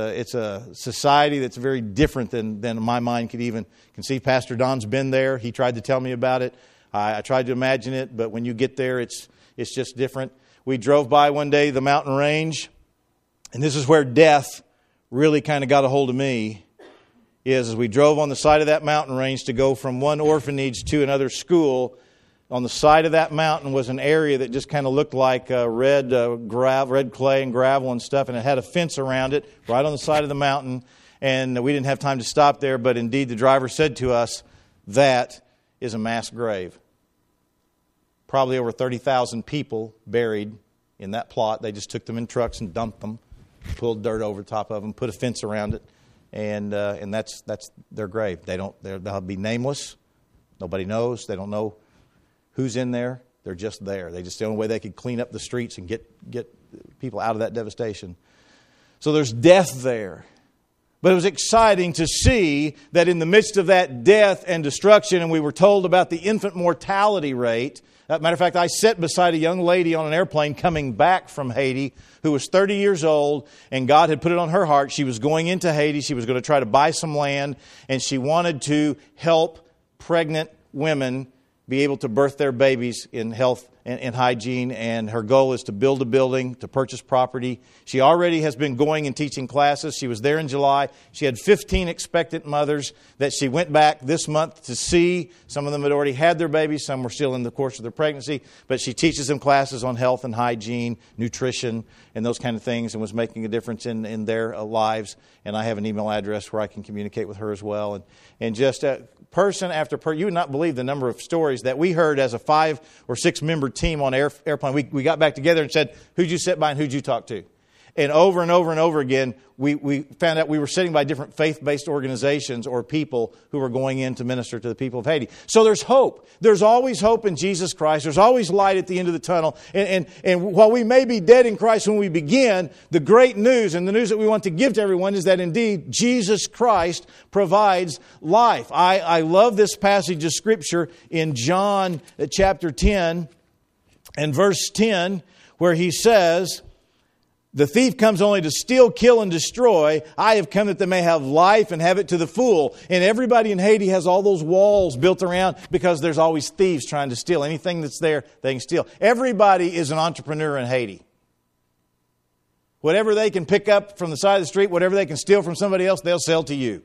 a society that's very different than my mind could even conceive. Pastor Don's been there. He tried to tell me about it. I tried to imagine it, but when you get there, it's just different. We drove by one day the mountain range, and this is where death really kind of got a hold of me, is as we drove on the side of that mountain range to go from one orphanage to another school. On the side of that mountain was an area that just kind of looked like red clay and gravel and stuff, and it had a fence around it right on the side of the mountain. And we didn't have time to stop there, but indeed the driver said to us, that is a mass grave. Probably over 30,000 people buried in that plot. They just took them in trucks and dumped them, pulled dirt over the top of them, put a fence around it, and that's their grave. They'll be nameless. Nobody knows. They don't know who's in there. They're just there. The only way they could clean up the streets and get people out of that devastation. So there's death there. But it was exciting to see that in the midst of that death and destruction, and we were told about the infant mortality rate. Matter of fact, I sat beside a young lady on an airplane coming back from Haiti who was 30 years old, and God had put it on her heart. She was going into Haiti. She was going to try to buy some land, and she wanted to help pregnant women be able to birth their babies in health and hygiene, and her goal is to build a building, to purchase property. She already has been going and teaching classes. She was there in July. She had 15 expectant mothers that she went back this month to see. Some of them had already had their babies. Some were still in the course of their pregnancy. But she teaches them classes on health and hygiene, nutrition, and those kind of things, and was making a difference in their lives. And I have an email address where I can communicate with her as well. And just person after person, you would not believe the number of stories that we heard as a 5 or 6 member team on airplane. We got back together and said, who'd you sit by and who'd you talk to? And over and over and over again, we found out we were sitting by different faith-based organizations or people who were going in to minister to the people of Haiti. So there's hope. There's always hope in Jesus Christ. There's always light at the end of the tunnel. And while we may be dead in Christ when we begin, the great news and the news that we want to give to everyone is that indeed Jesus Christ provides life. I love this passage of Scripture in John chapter 10 and verse 10 where he says, the thief comes only to steal, kill, and destroy. I have come that they may have life and have it to the full. And everybody in Haiti has all those walls built around because there's always thieves trying to steal. Anything that's there, they can steal. Everybody is an entrepreneur in Haiti. Whatever they can pick up from the side of the street, whatever they can steal from somebody else, they'll sell to you.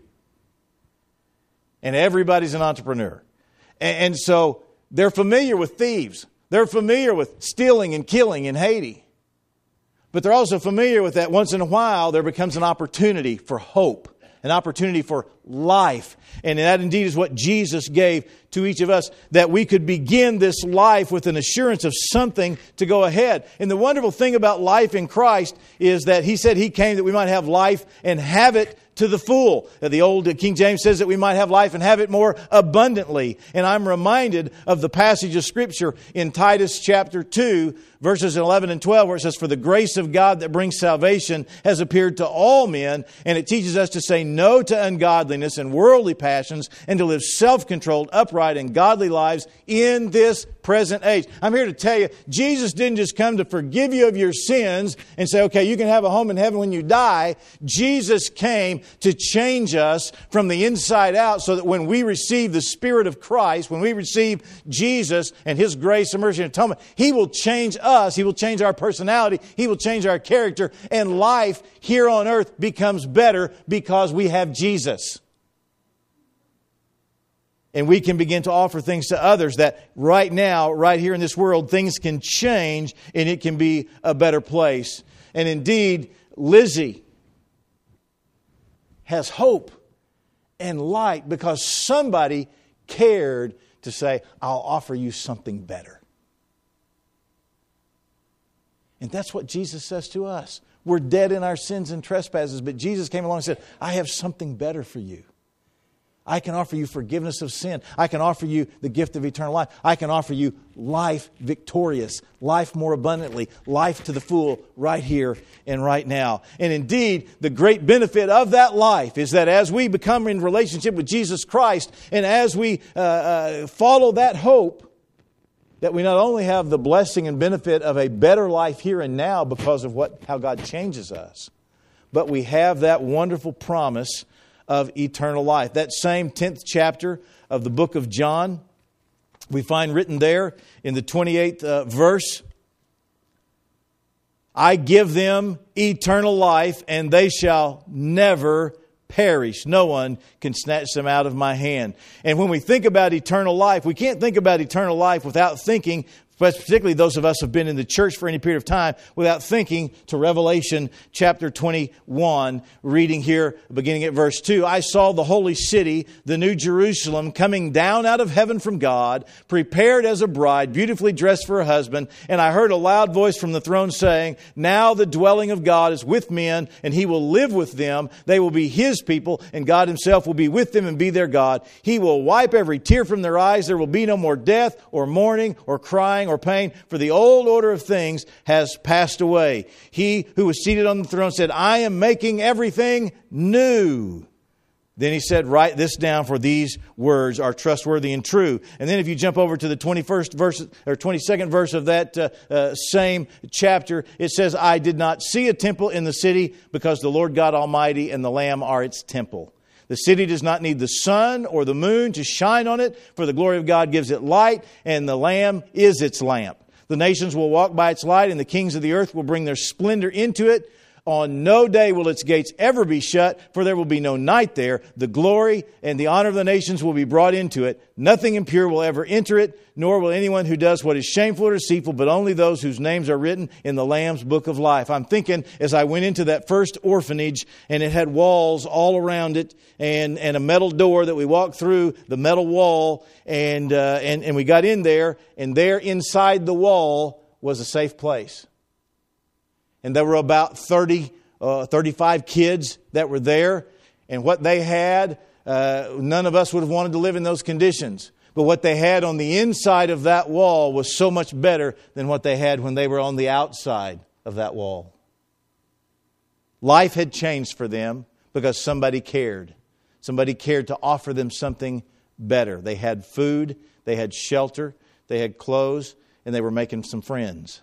And everybody's an entrepreneur. And so they're familiar with thieves. They're familiar with stealing and killing in Haiti. But they're also familiar with that once in a while there becomes an opportunity for hope, an opportunity for life. And that indeed is what Jesus gave to each of us, that we could begin this life with an assurance of something to go ahead. And the wonderful thing about life in Christ is that He said He came that we might have life and have it to the full. The old King James says that we might have life and have it more abundantly. And I'm reminded of the passage of Scripture in Titus chapter 2, verses 11 and 12, where it says, for the grace of God that brings salvation has appeared to all men, and it teaches us to say no to ungodliness and worldly passions, and to live self-controlled, upright, and godly lives in this present age. I'm here to tell you, Jesus didn't just come to forgive you of your sins and say, okay, you can have a home in heaven when you die. Jesus came to change us from the inside out so that when we receive the Spirit of Christ, when we receive Jesus and His grace and mercy and atonement, He will change us. He will change our personality. He will change our character. And life here on earth becomes better because we have Jesus. And we can begin to offer things to others that right now, right here in this world, things can change and it can be a better place. And indeed, Lizzie has hope and light because somebody cared to say, I'll offer you something better. And that's what Jesus says to us. We're dead in our sins and trespasses, but Jesus came along and said, I have something better for you. I can offer you forgiveness of sin. I can offer you the gift of eternal life. I can offer you life victorious, life more abundantly, life to the full right here and right now. And indeed, the great benefit of that life is that as we become in relationship with Jesus Christ and as we follow that hope, that we not only have the blessing and benefit of a better life here and now because of how God changes us, but we have that wonderful promise of eternal life. That same 10th chapter of the book of John, we find written there in the 28th verse, I give them eternal life, and they shall never perish. No one can snatch them out of my hand. And when we think about eternal life, we can't think about eternal life without thinking, particularly those of us who have been in the church for any period of time, without thinking to Revelation chapter 21, reading here, beginning at verse 2. I saw the holy city, the new Jerusalem, coming down out of heaven from God, prepared as a bride, beautifully dressed for her husband. And I heard a loud voice from the throne saying, now the dwelling of God is with men, and He will live with them. They will be His people, and God Himself will be with them and be their God. He will wipe every tear from their eyes. There will be no more death or mourning or crying or pain, for the old order of things has passed away. He who was seated on the throne said, I am making everything new. Then He said, write this down, for these words are trustworthy and true. And then if you jump over to the 21st verse or 22nd verse of that same chapter, it says, I did not see a temple in the city, because the Lord God Almighty and the Lamb are its temple. The city does not need the sun or the moon to shine on it, for the glory of God gives it light, and the Lamb is its lamp. The nations will walk by its light, and the kings of the earth will bring their splendor into it. On no day will its gates ever be shut, for there will be no night there. The glory and the honor of the nations will be brought into it. Nothing impure will ever enter it, nor will anyone who does what is shameful or deceitful, but only those whose names are written in the Lamb's book of life. I'm thinking as I went into that first orphanage, and it had walls all around it, and a metal door that we walked through the metal wall, and we got in there, and there inside the wall was a safe place. And there were about 35 kids that were there. And what they had, none of us would have wanted to live in those conditions. But what they had on the inside of that wall was so much better than what they had when they were on the outside of that wall. Life had changed for them because somebody cared. Somebody cared to offer them something better. They had food, they had shelter, they had clothes, and they were making some friends.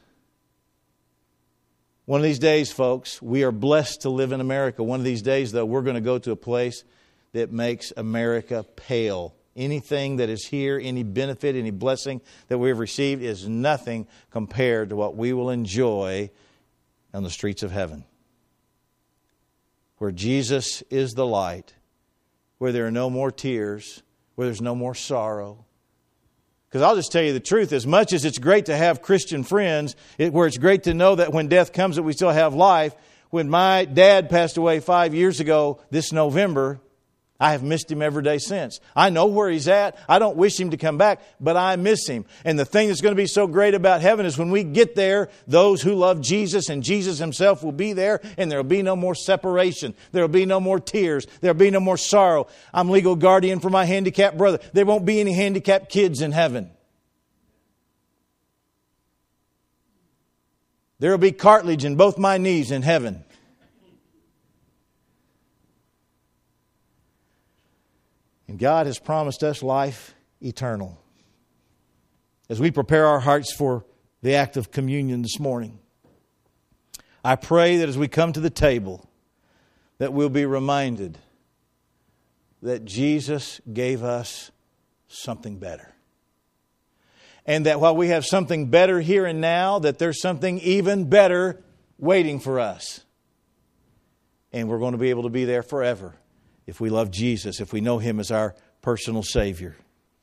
One of these days, folks, we are blessed to live in America. One of these days, though, we're going to go to a place that makes America pale. Anything that is here, any benefit, any blessing that we have received is nothing compared to what we will enjoy on the streets of heaven. Where Jesus is the light, where there are no more tears, where there's no more sorrow. Because I'll just tell you the truth, as much as it's great to have Christian friends, where it's great to know that when death comes that we still have life, when my dad passed away 5 years ago this November, I have missed him every day since. I know where he's at. I don't wish him to come back, but I miss him. And the thing that's going to be so great about heaven is when we get there, those who love Jesus and Jesus Himself will be there, and there will be no more separation. There will be no more tears. There will be no more sorrow. I'm legal guardian for my handicapped brother. There won't be any handicapped kids in heaven. There will be cartilage in both my knees in heaven. And God has promised us life eternal. As we prepare our hearts for the act of communion this morning, I pray that as we come to the table, that we'll be reminded that Jesus gave us something better. And that while we have something better here and now, that there's something even better waiting for us. And we're going to be able to be there forever. If we love Jesus, if we know Him as our personal Savior.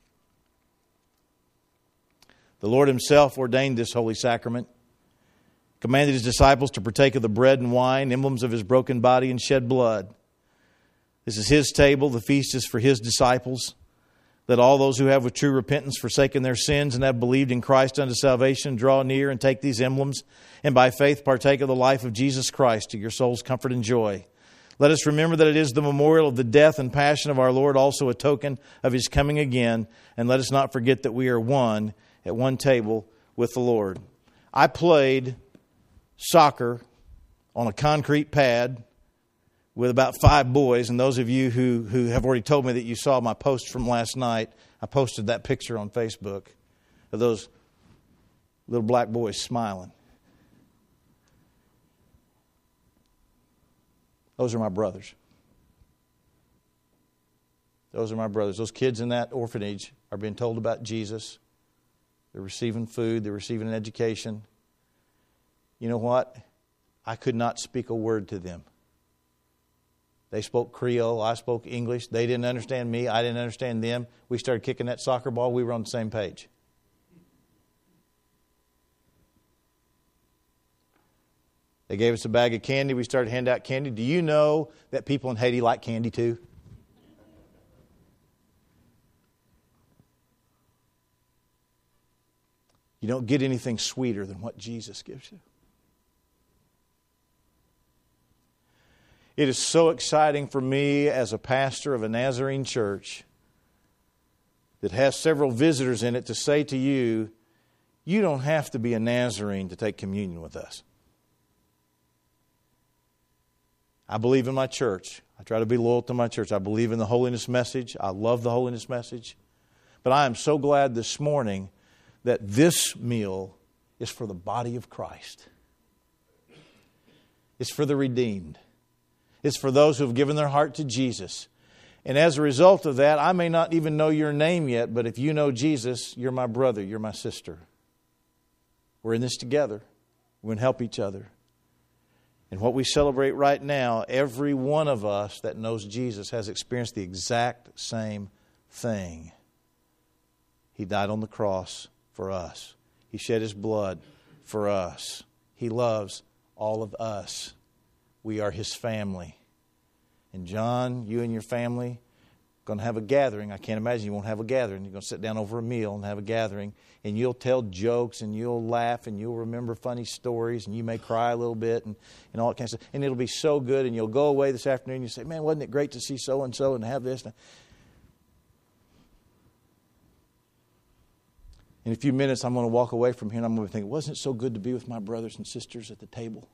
The Lord Himself ordained this holy sacrament, commanded His disciples to partake of the bread and wine, emblems of His broken body and shed blood. This is His table. The feast is for His disciples. Let all those who have with true repentance forsaken their sins and have believed in Christ unto salvation draw near and take these emblems, and by faith partake of the life of Jesus Christ to your soul's comfort and joy. Let us remember that it is the memorial of the death and passion of our Lord, also a token of His coming again. And let us not forget that we are one at one table with the Lord. I played soccer on a concrete pad with about 5 boys. And those of you who have already told me that you saw my post from last night, I posted that picture on Facebook of those little black boys smiling. Those are my brothers. Those are my brothers. Those kids in that orphanage are being told about Jesus. They're receiving food. They're receiving an education. You know what? I could not speak a word to them. They spoke Creole. I spoke English. They didn't understand me. I didn't understand them. We started kicking that soccer ball. We were on the same page. They gave us a bag of candy. We started handing out candy. Do you know that people in Haiti like candy too? You don't get anything sweeter than what Jesus gives you. It is so exciting for me as a pastor of a Nazarene church that has several visitors in it to say to you, you don't have to be a Nazarene to take communion with us. I believe in my church. I try to be loyal to my church. I believe in the holiness message. I love the holiness message. But I am so glad this morning that this meal is for the body of Christ. It's for the redeemed. It's for those who have given their heart to Jesus. And as a result of that, I may not even know your name yet, but if you know Jesus, you're my brother, you're my sister. We're in this together. We're going to help each other. And what we celebrate right now, every one of us that knows Jesus has experienced the exact same thing. He died on the cross for us. He shed His blood for us. He loves all of us. We are His family. And John, you and your family are going to have a gathering. I can't imagine you won't have a gathering. You're going to sit down over a meal and have a gathering. And you'll tell jokes and you'll laugh and you'll remember funny stories and you may cry a little bit and all that kind of stuff. And it'll be so good. And you'll go away this afternoon and you say, man, wasn't it great to see so-and-so and have this? In a few minutes, I'm going to walk away from here and I'm going to think, wasn't it so good to be with my brothers and sisters at the table?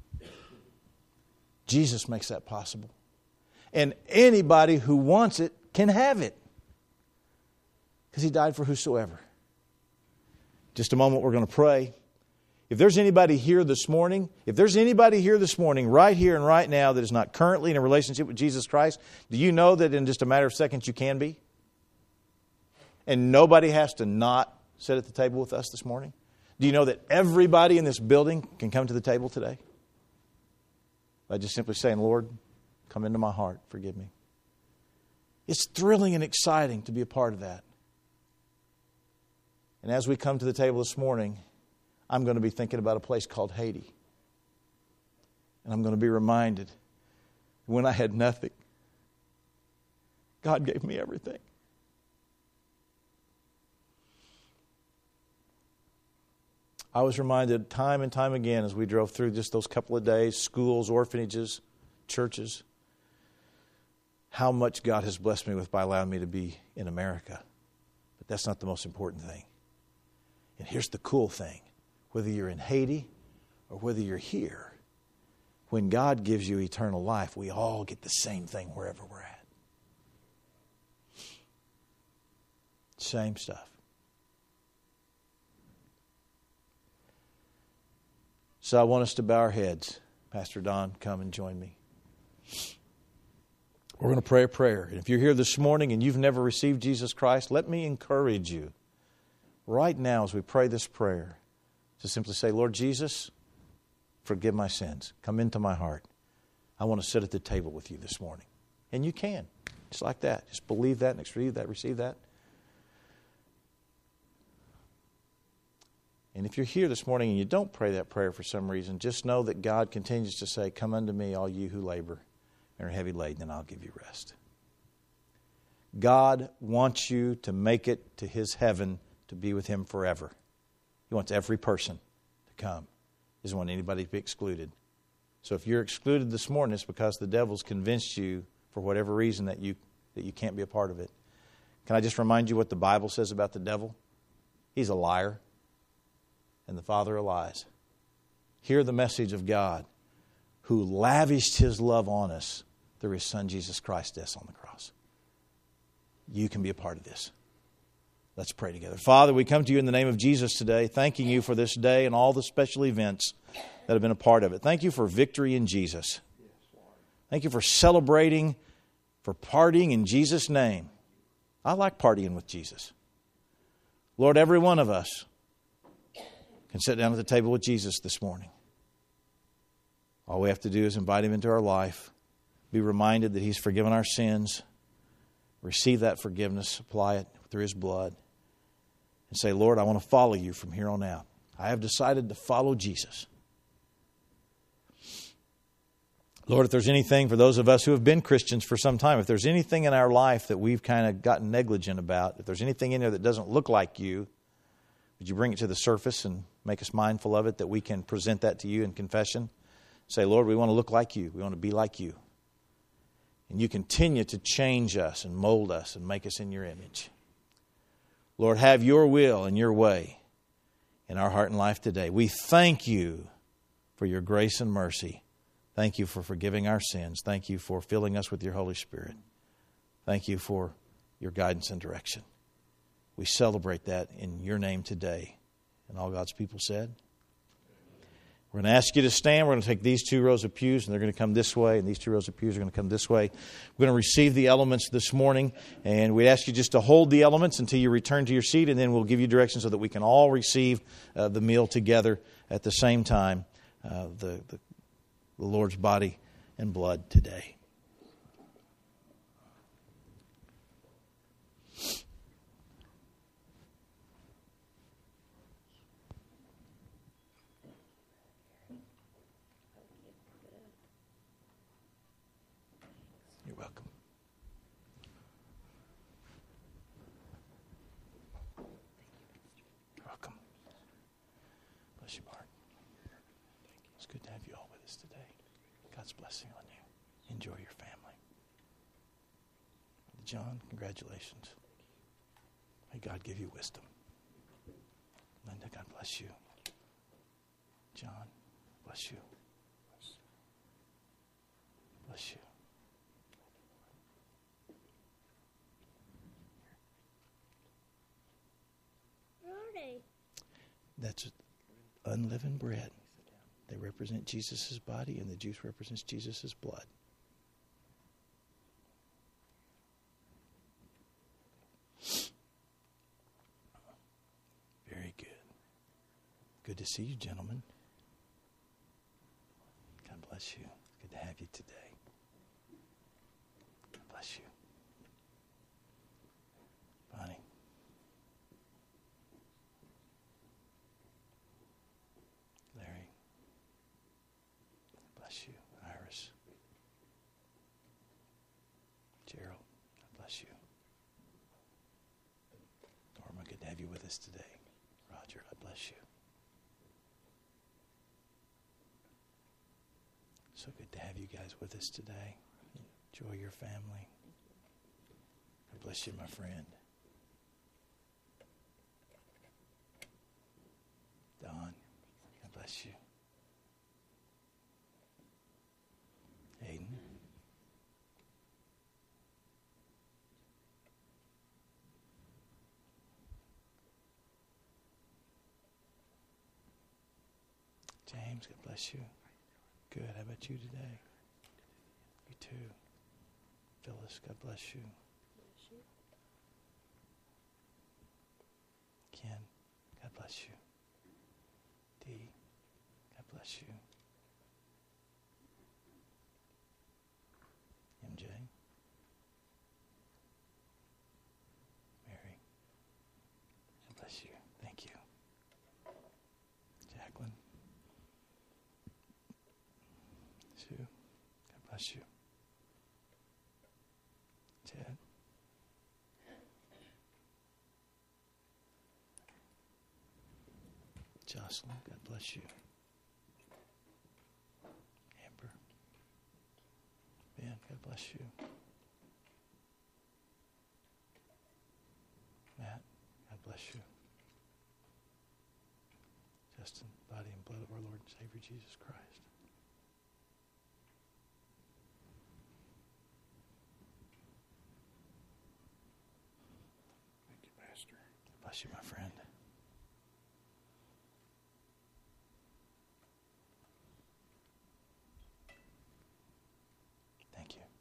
Jesus makes that possible. And anybody who wants it can have it. Because He died for whosoever. Just a moment, we're going to pray. If there's anybody here this morning, right here and right now that is not currently in a relationship with Jesus Christ, do you know that in just a matter of seconds you can be? And nobody has to not sit at the table with us this morning? Do you know that everybody in this building can come to the table today? By just simply saying, Lord, come into my heart, forgive me. It's thrilling and exciting to be a part of that. And as we come to the table this morning, I'm going to be thinking about a place called Haiti. And I'm going to be reminded when I had nothing, God gave me everything. I was reminded time and time again as we drove through just those couple of days, schools, orphanages, churches, how much God has blessed me with by allowing me to be in America. But that's not the most important thing. And here's the cool thing. Whether you're in Haiti or whether you're here, when God gives you eternal life, we all get the same thing wherever we're at. Same stuff. So I want us to bow our heads. Pastor Don, come and join me. We're going to pray a prayer. And if you're here this morning and you've never received Jesus Christ, let me encourage you right now as we pray this prayer to simply say, Lord Jesus, forgive my sins. Come into my heart. I want to sit at the table with you this morning. And you can. Just like that. Just believe that and receive that. And if you're here this morning and you don't pray that prayer for some reason, just know that God continues to say, come unto me, all you who labor and are heavy laden, and I'll give you rest. God wants you to make it to His heaven to be with Him forever. He wants every person to come. He doesn't want anybody to be excluded. So if you're excluded this morning, it's because the devil's convinced you, for whatever reason, that you can't be a part of it. Can I just remind you what the Bible says about the devil? He's a liar and the father of lies. Hear the message of God, who lavished His love on us through His Son Jesus Christ's death on the cross. You can be a part of this. Let's pray together. Father, we come to you in the name of Jesus today, thanking you for this day and all the special events that have been a part of it. Thank you for victory in Jesus. Thank you for celebrating, for partying in Jesus' name. I like partying with Jesus. Lord, every one of us can sit down at the table with Jesus this morning. All we have to do is invite Him into our life, be reminded that He's forgiven our sins, receive that forgiveness, apply it through His blood, and say, Lord, I want to follow you from here on out. I have decided to follow Jesus. Lord, if there's anything for those of us who have been Christians for some time, if there's anything in our life that we've kind of gotten negligent about, if there's anything in there that doesn't look like you, would you bring it to the surface and make us mindful of it, that we can present that to you in confession? Say, Lord, we want to look like you. We want to be like you. And you continue to change us and mold us and make us in your image. Lord, have your will and your way in our heart and life today. We thank you for your grace and mercy. Thank you for forgiving our sins. Thank you for filling us with your Holy Spirit. Thank you for your guidance and direction. We celebrate that in your name today. And all God's people said, we're going to ask you to stand. We're going to take these 2 rows of pews, and they're going to come this way, and these 2 rows of pews are going to come this way. We're going to receive the elements this morning, and we ask you just to hold the elements until you return to your seat, and then we'll give you directions so that we can all receive the meal together at the same time, the Lord's body and blood today. You're welcome. You're welcome. Bless you, Mark. It's good to have you all with us today. God's blessing on you. Enjoy your family. John, congratulations. May God give you wisdom. Linda, God bless you. John, bless you. Bless you. Where are they? That's unleavened bread. They represent Jesus' body, and the juice represents Jesus' blood. Very good. Good to see you, gentlemen. God bless you. Good to have you today. God bless you. Bonnie. Larry. God bless you. Iris. Gerald. God bless you. Norma, good to have you with us today. Roger, God bless you. So good to have you guys with us today. Enjoy your family. God bless you, my friend. Don, God bless you. Aiden. James, God bless you. Good. How about you today? You too. Phyllis, God bless you. Ken, God bless you. Dee, God bless you. MJ, Mary, God bless you. Thank you. Jacqueline, Sue, God bless you. Ted, Jocelyn, God bless you. Amber. Ben, God bless you. Matt, God bless you. Justin, body and blood of our Lord and Savior Jesus Christ. Thank you, Pastor. God bless you, my friend. Thank you.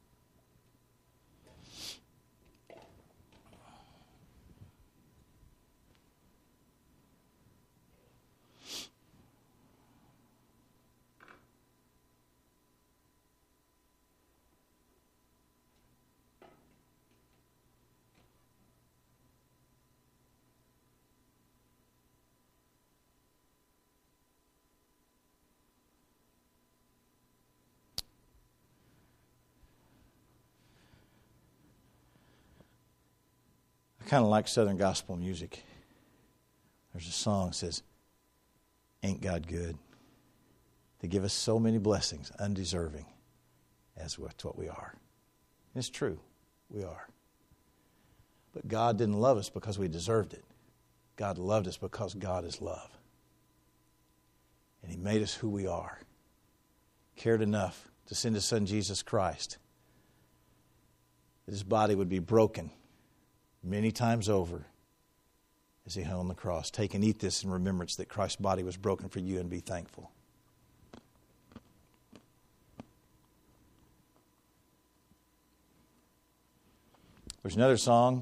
I kind of like Southern gospel music. There's a song that says, "Ain't God good? They give us so many blessings, undeserving, as what we are." And it's true, we are. But God didn't love us because we deserved it. God loved us because God is love. And He made us who we are. Cared enough to send His Son Jesus Christ, that His body would be broken many times over as He hung on the cross. Take and eat this in remembrance that Christ's body was broken for you, and be thankful. There's another song.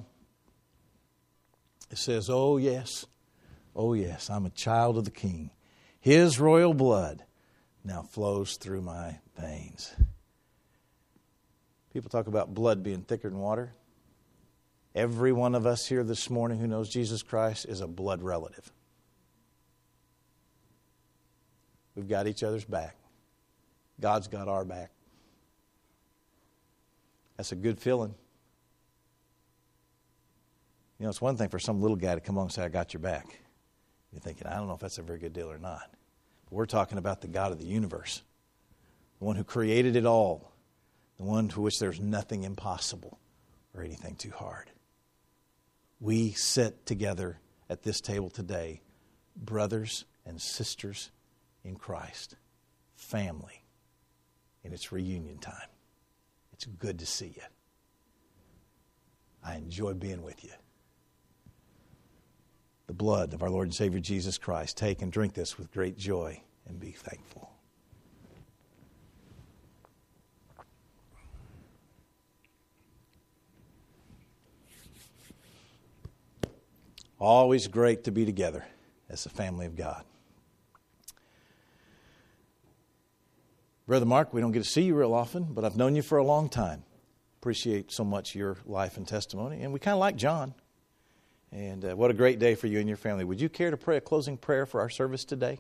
It says, oh yes, I'm a child of the King. His royal blood now flows through my veins. People talk about blood being thicker than water. Every one of us here this morning who knows Jesus Christ is a blood relative. We've got each other's back. God's got our back. That's a good feeling. You know, it's one thing for some little guy to come along and say, I got your back. You're thinking, I don't know if that's a very good deal or not. But we're talking about the God of the universe, the one who created it all, the one to which there's nothing impossible or anything too hard. We sit together at this table today, brothers and sisters in Christ, family, and it's reunion time. It's good to see you. I enjoy being with you. The blood of our Lord and Savior Jesus Christ. Take and drink this with great joy and be thankful. Always great to be together as the family of God. Brother Mark, we don't get to see you real often, but I've known you for a long time. Appreciate so much your life and testimony. And we kind of like John. And what a great day for you and your family. Would you care to pray a closing prayer for our service today?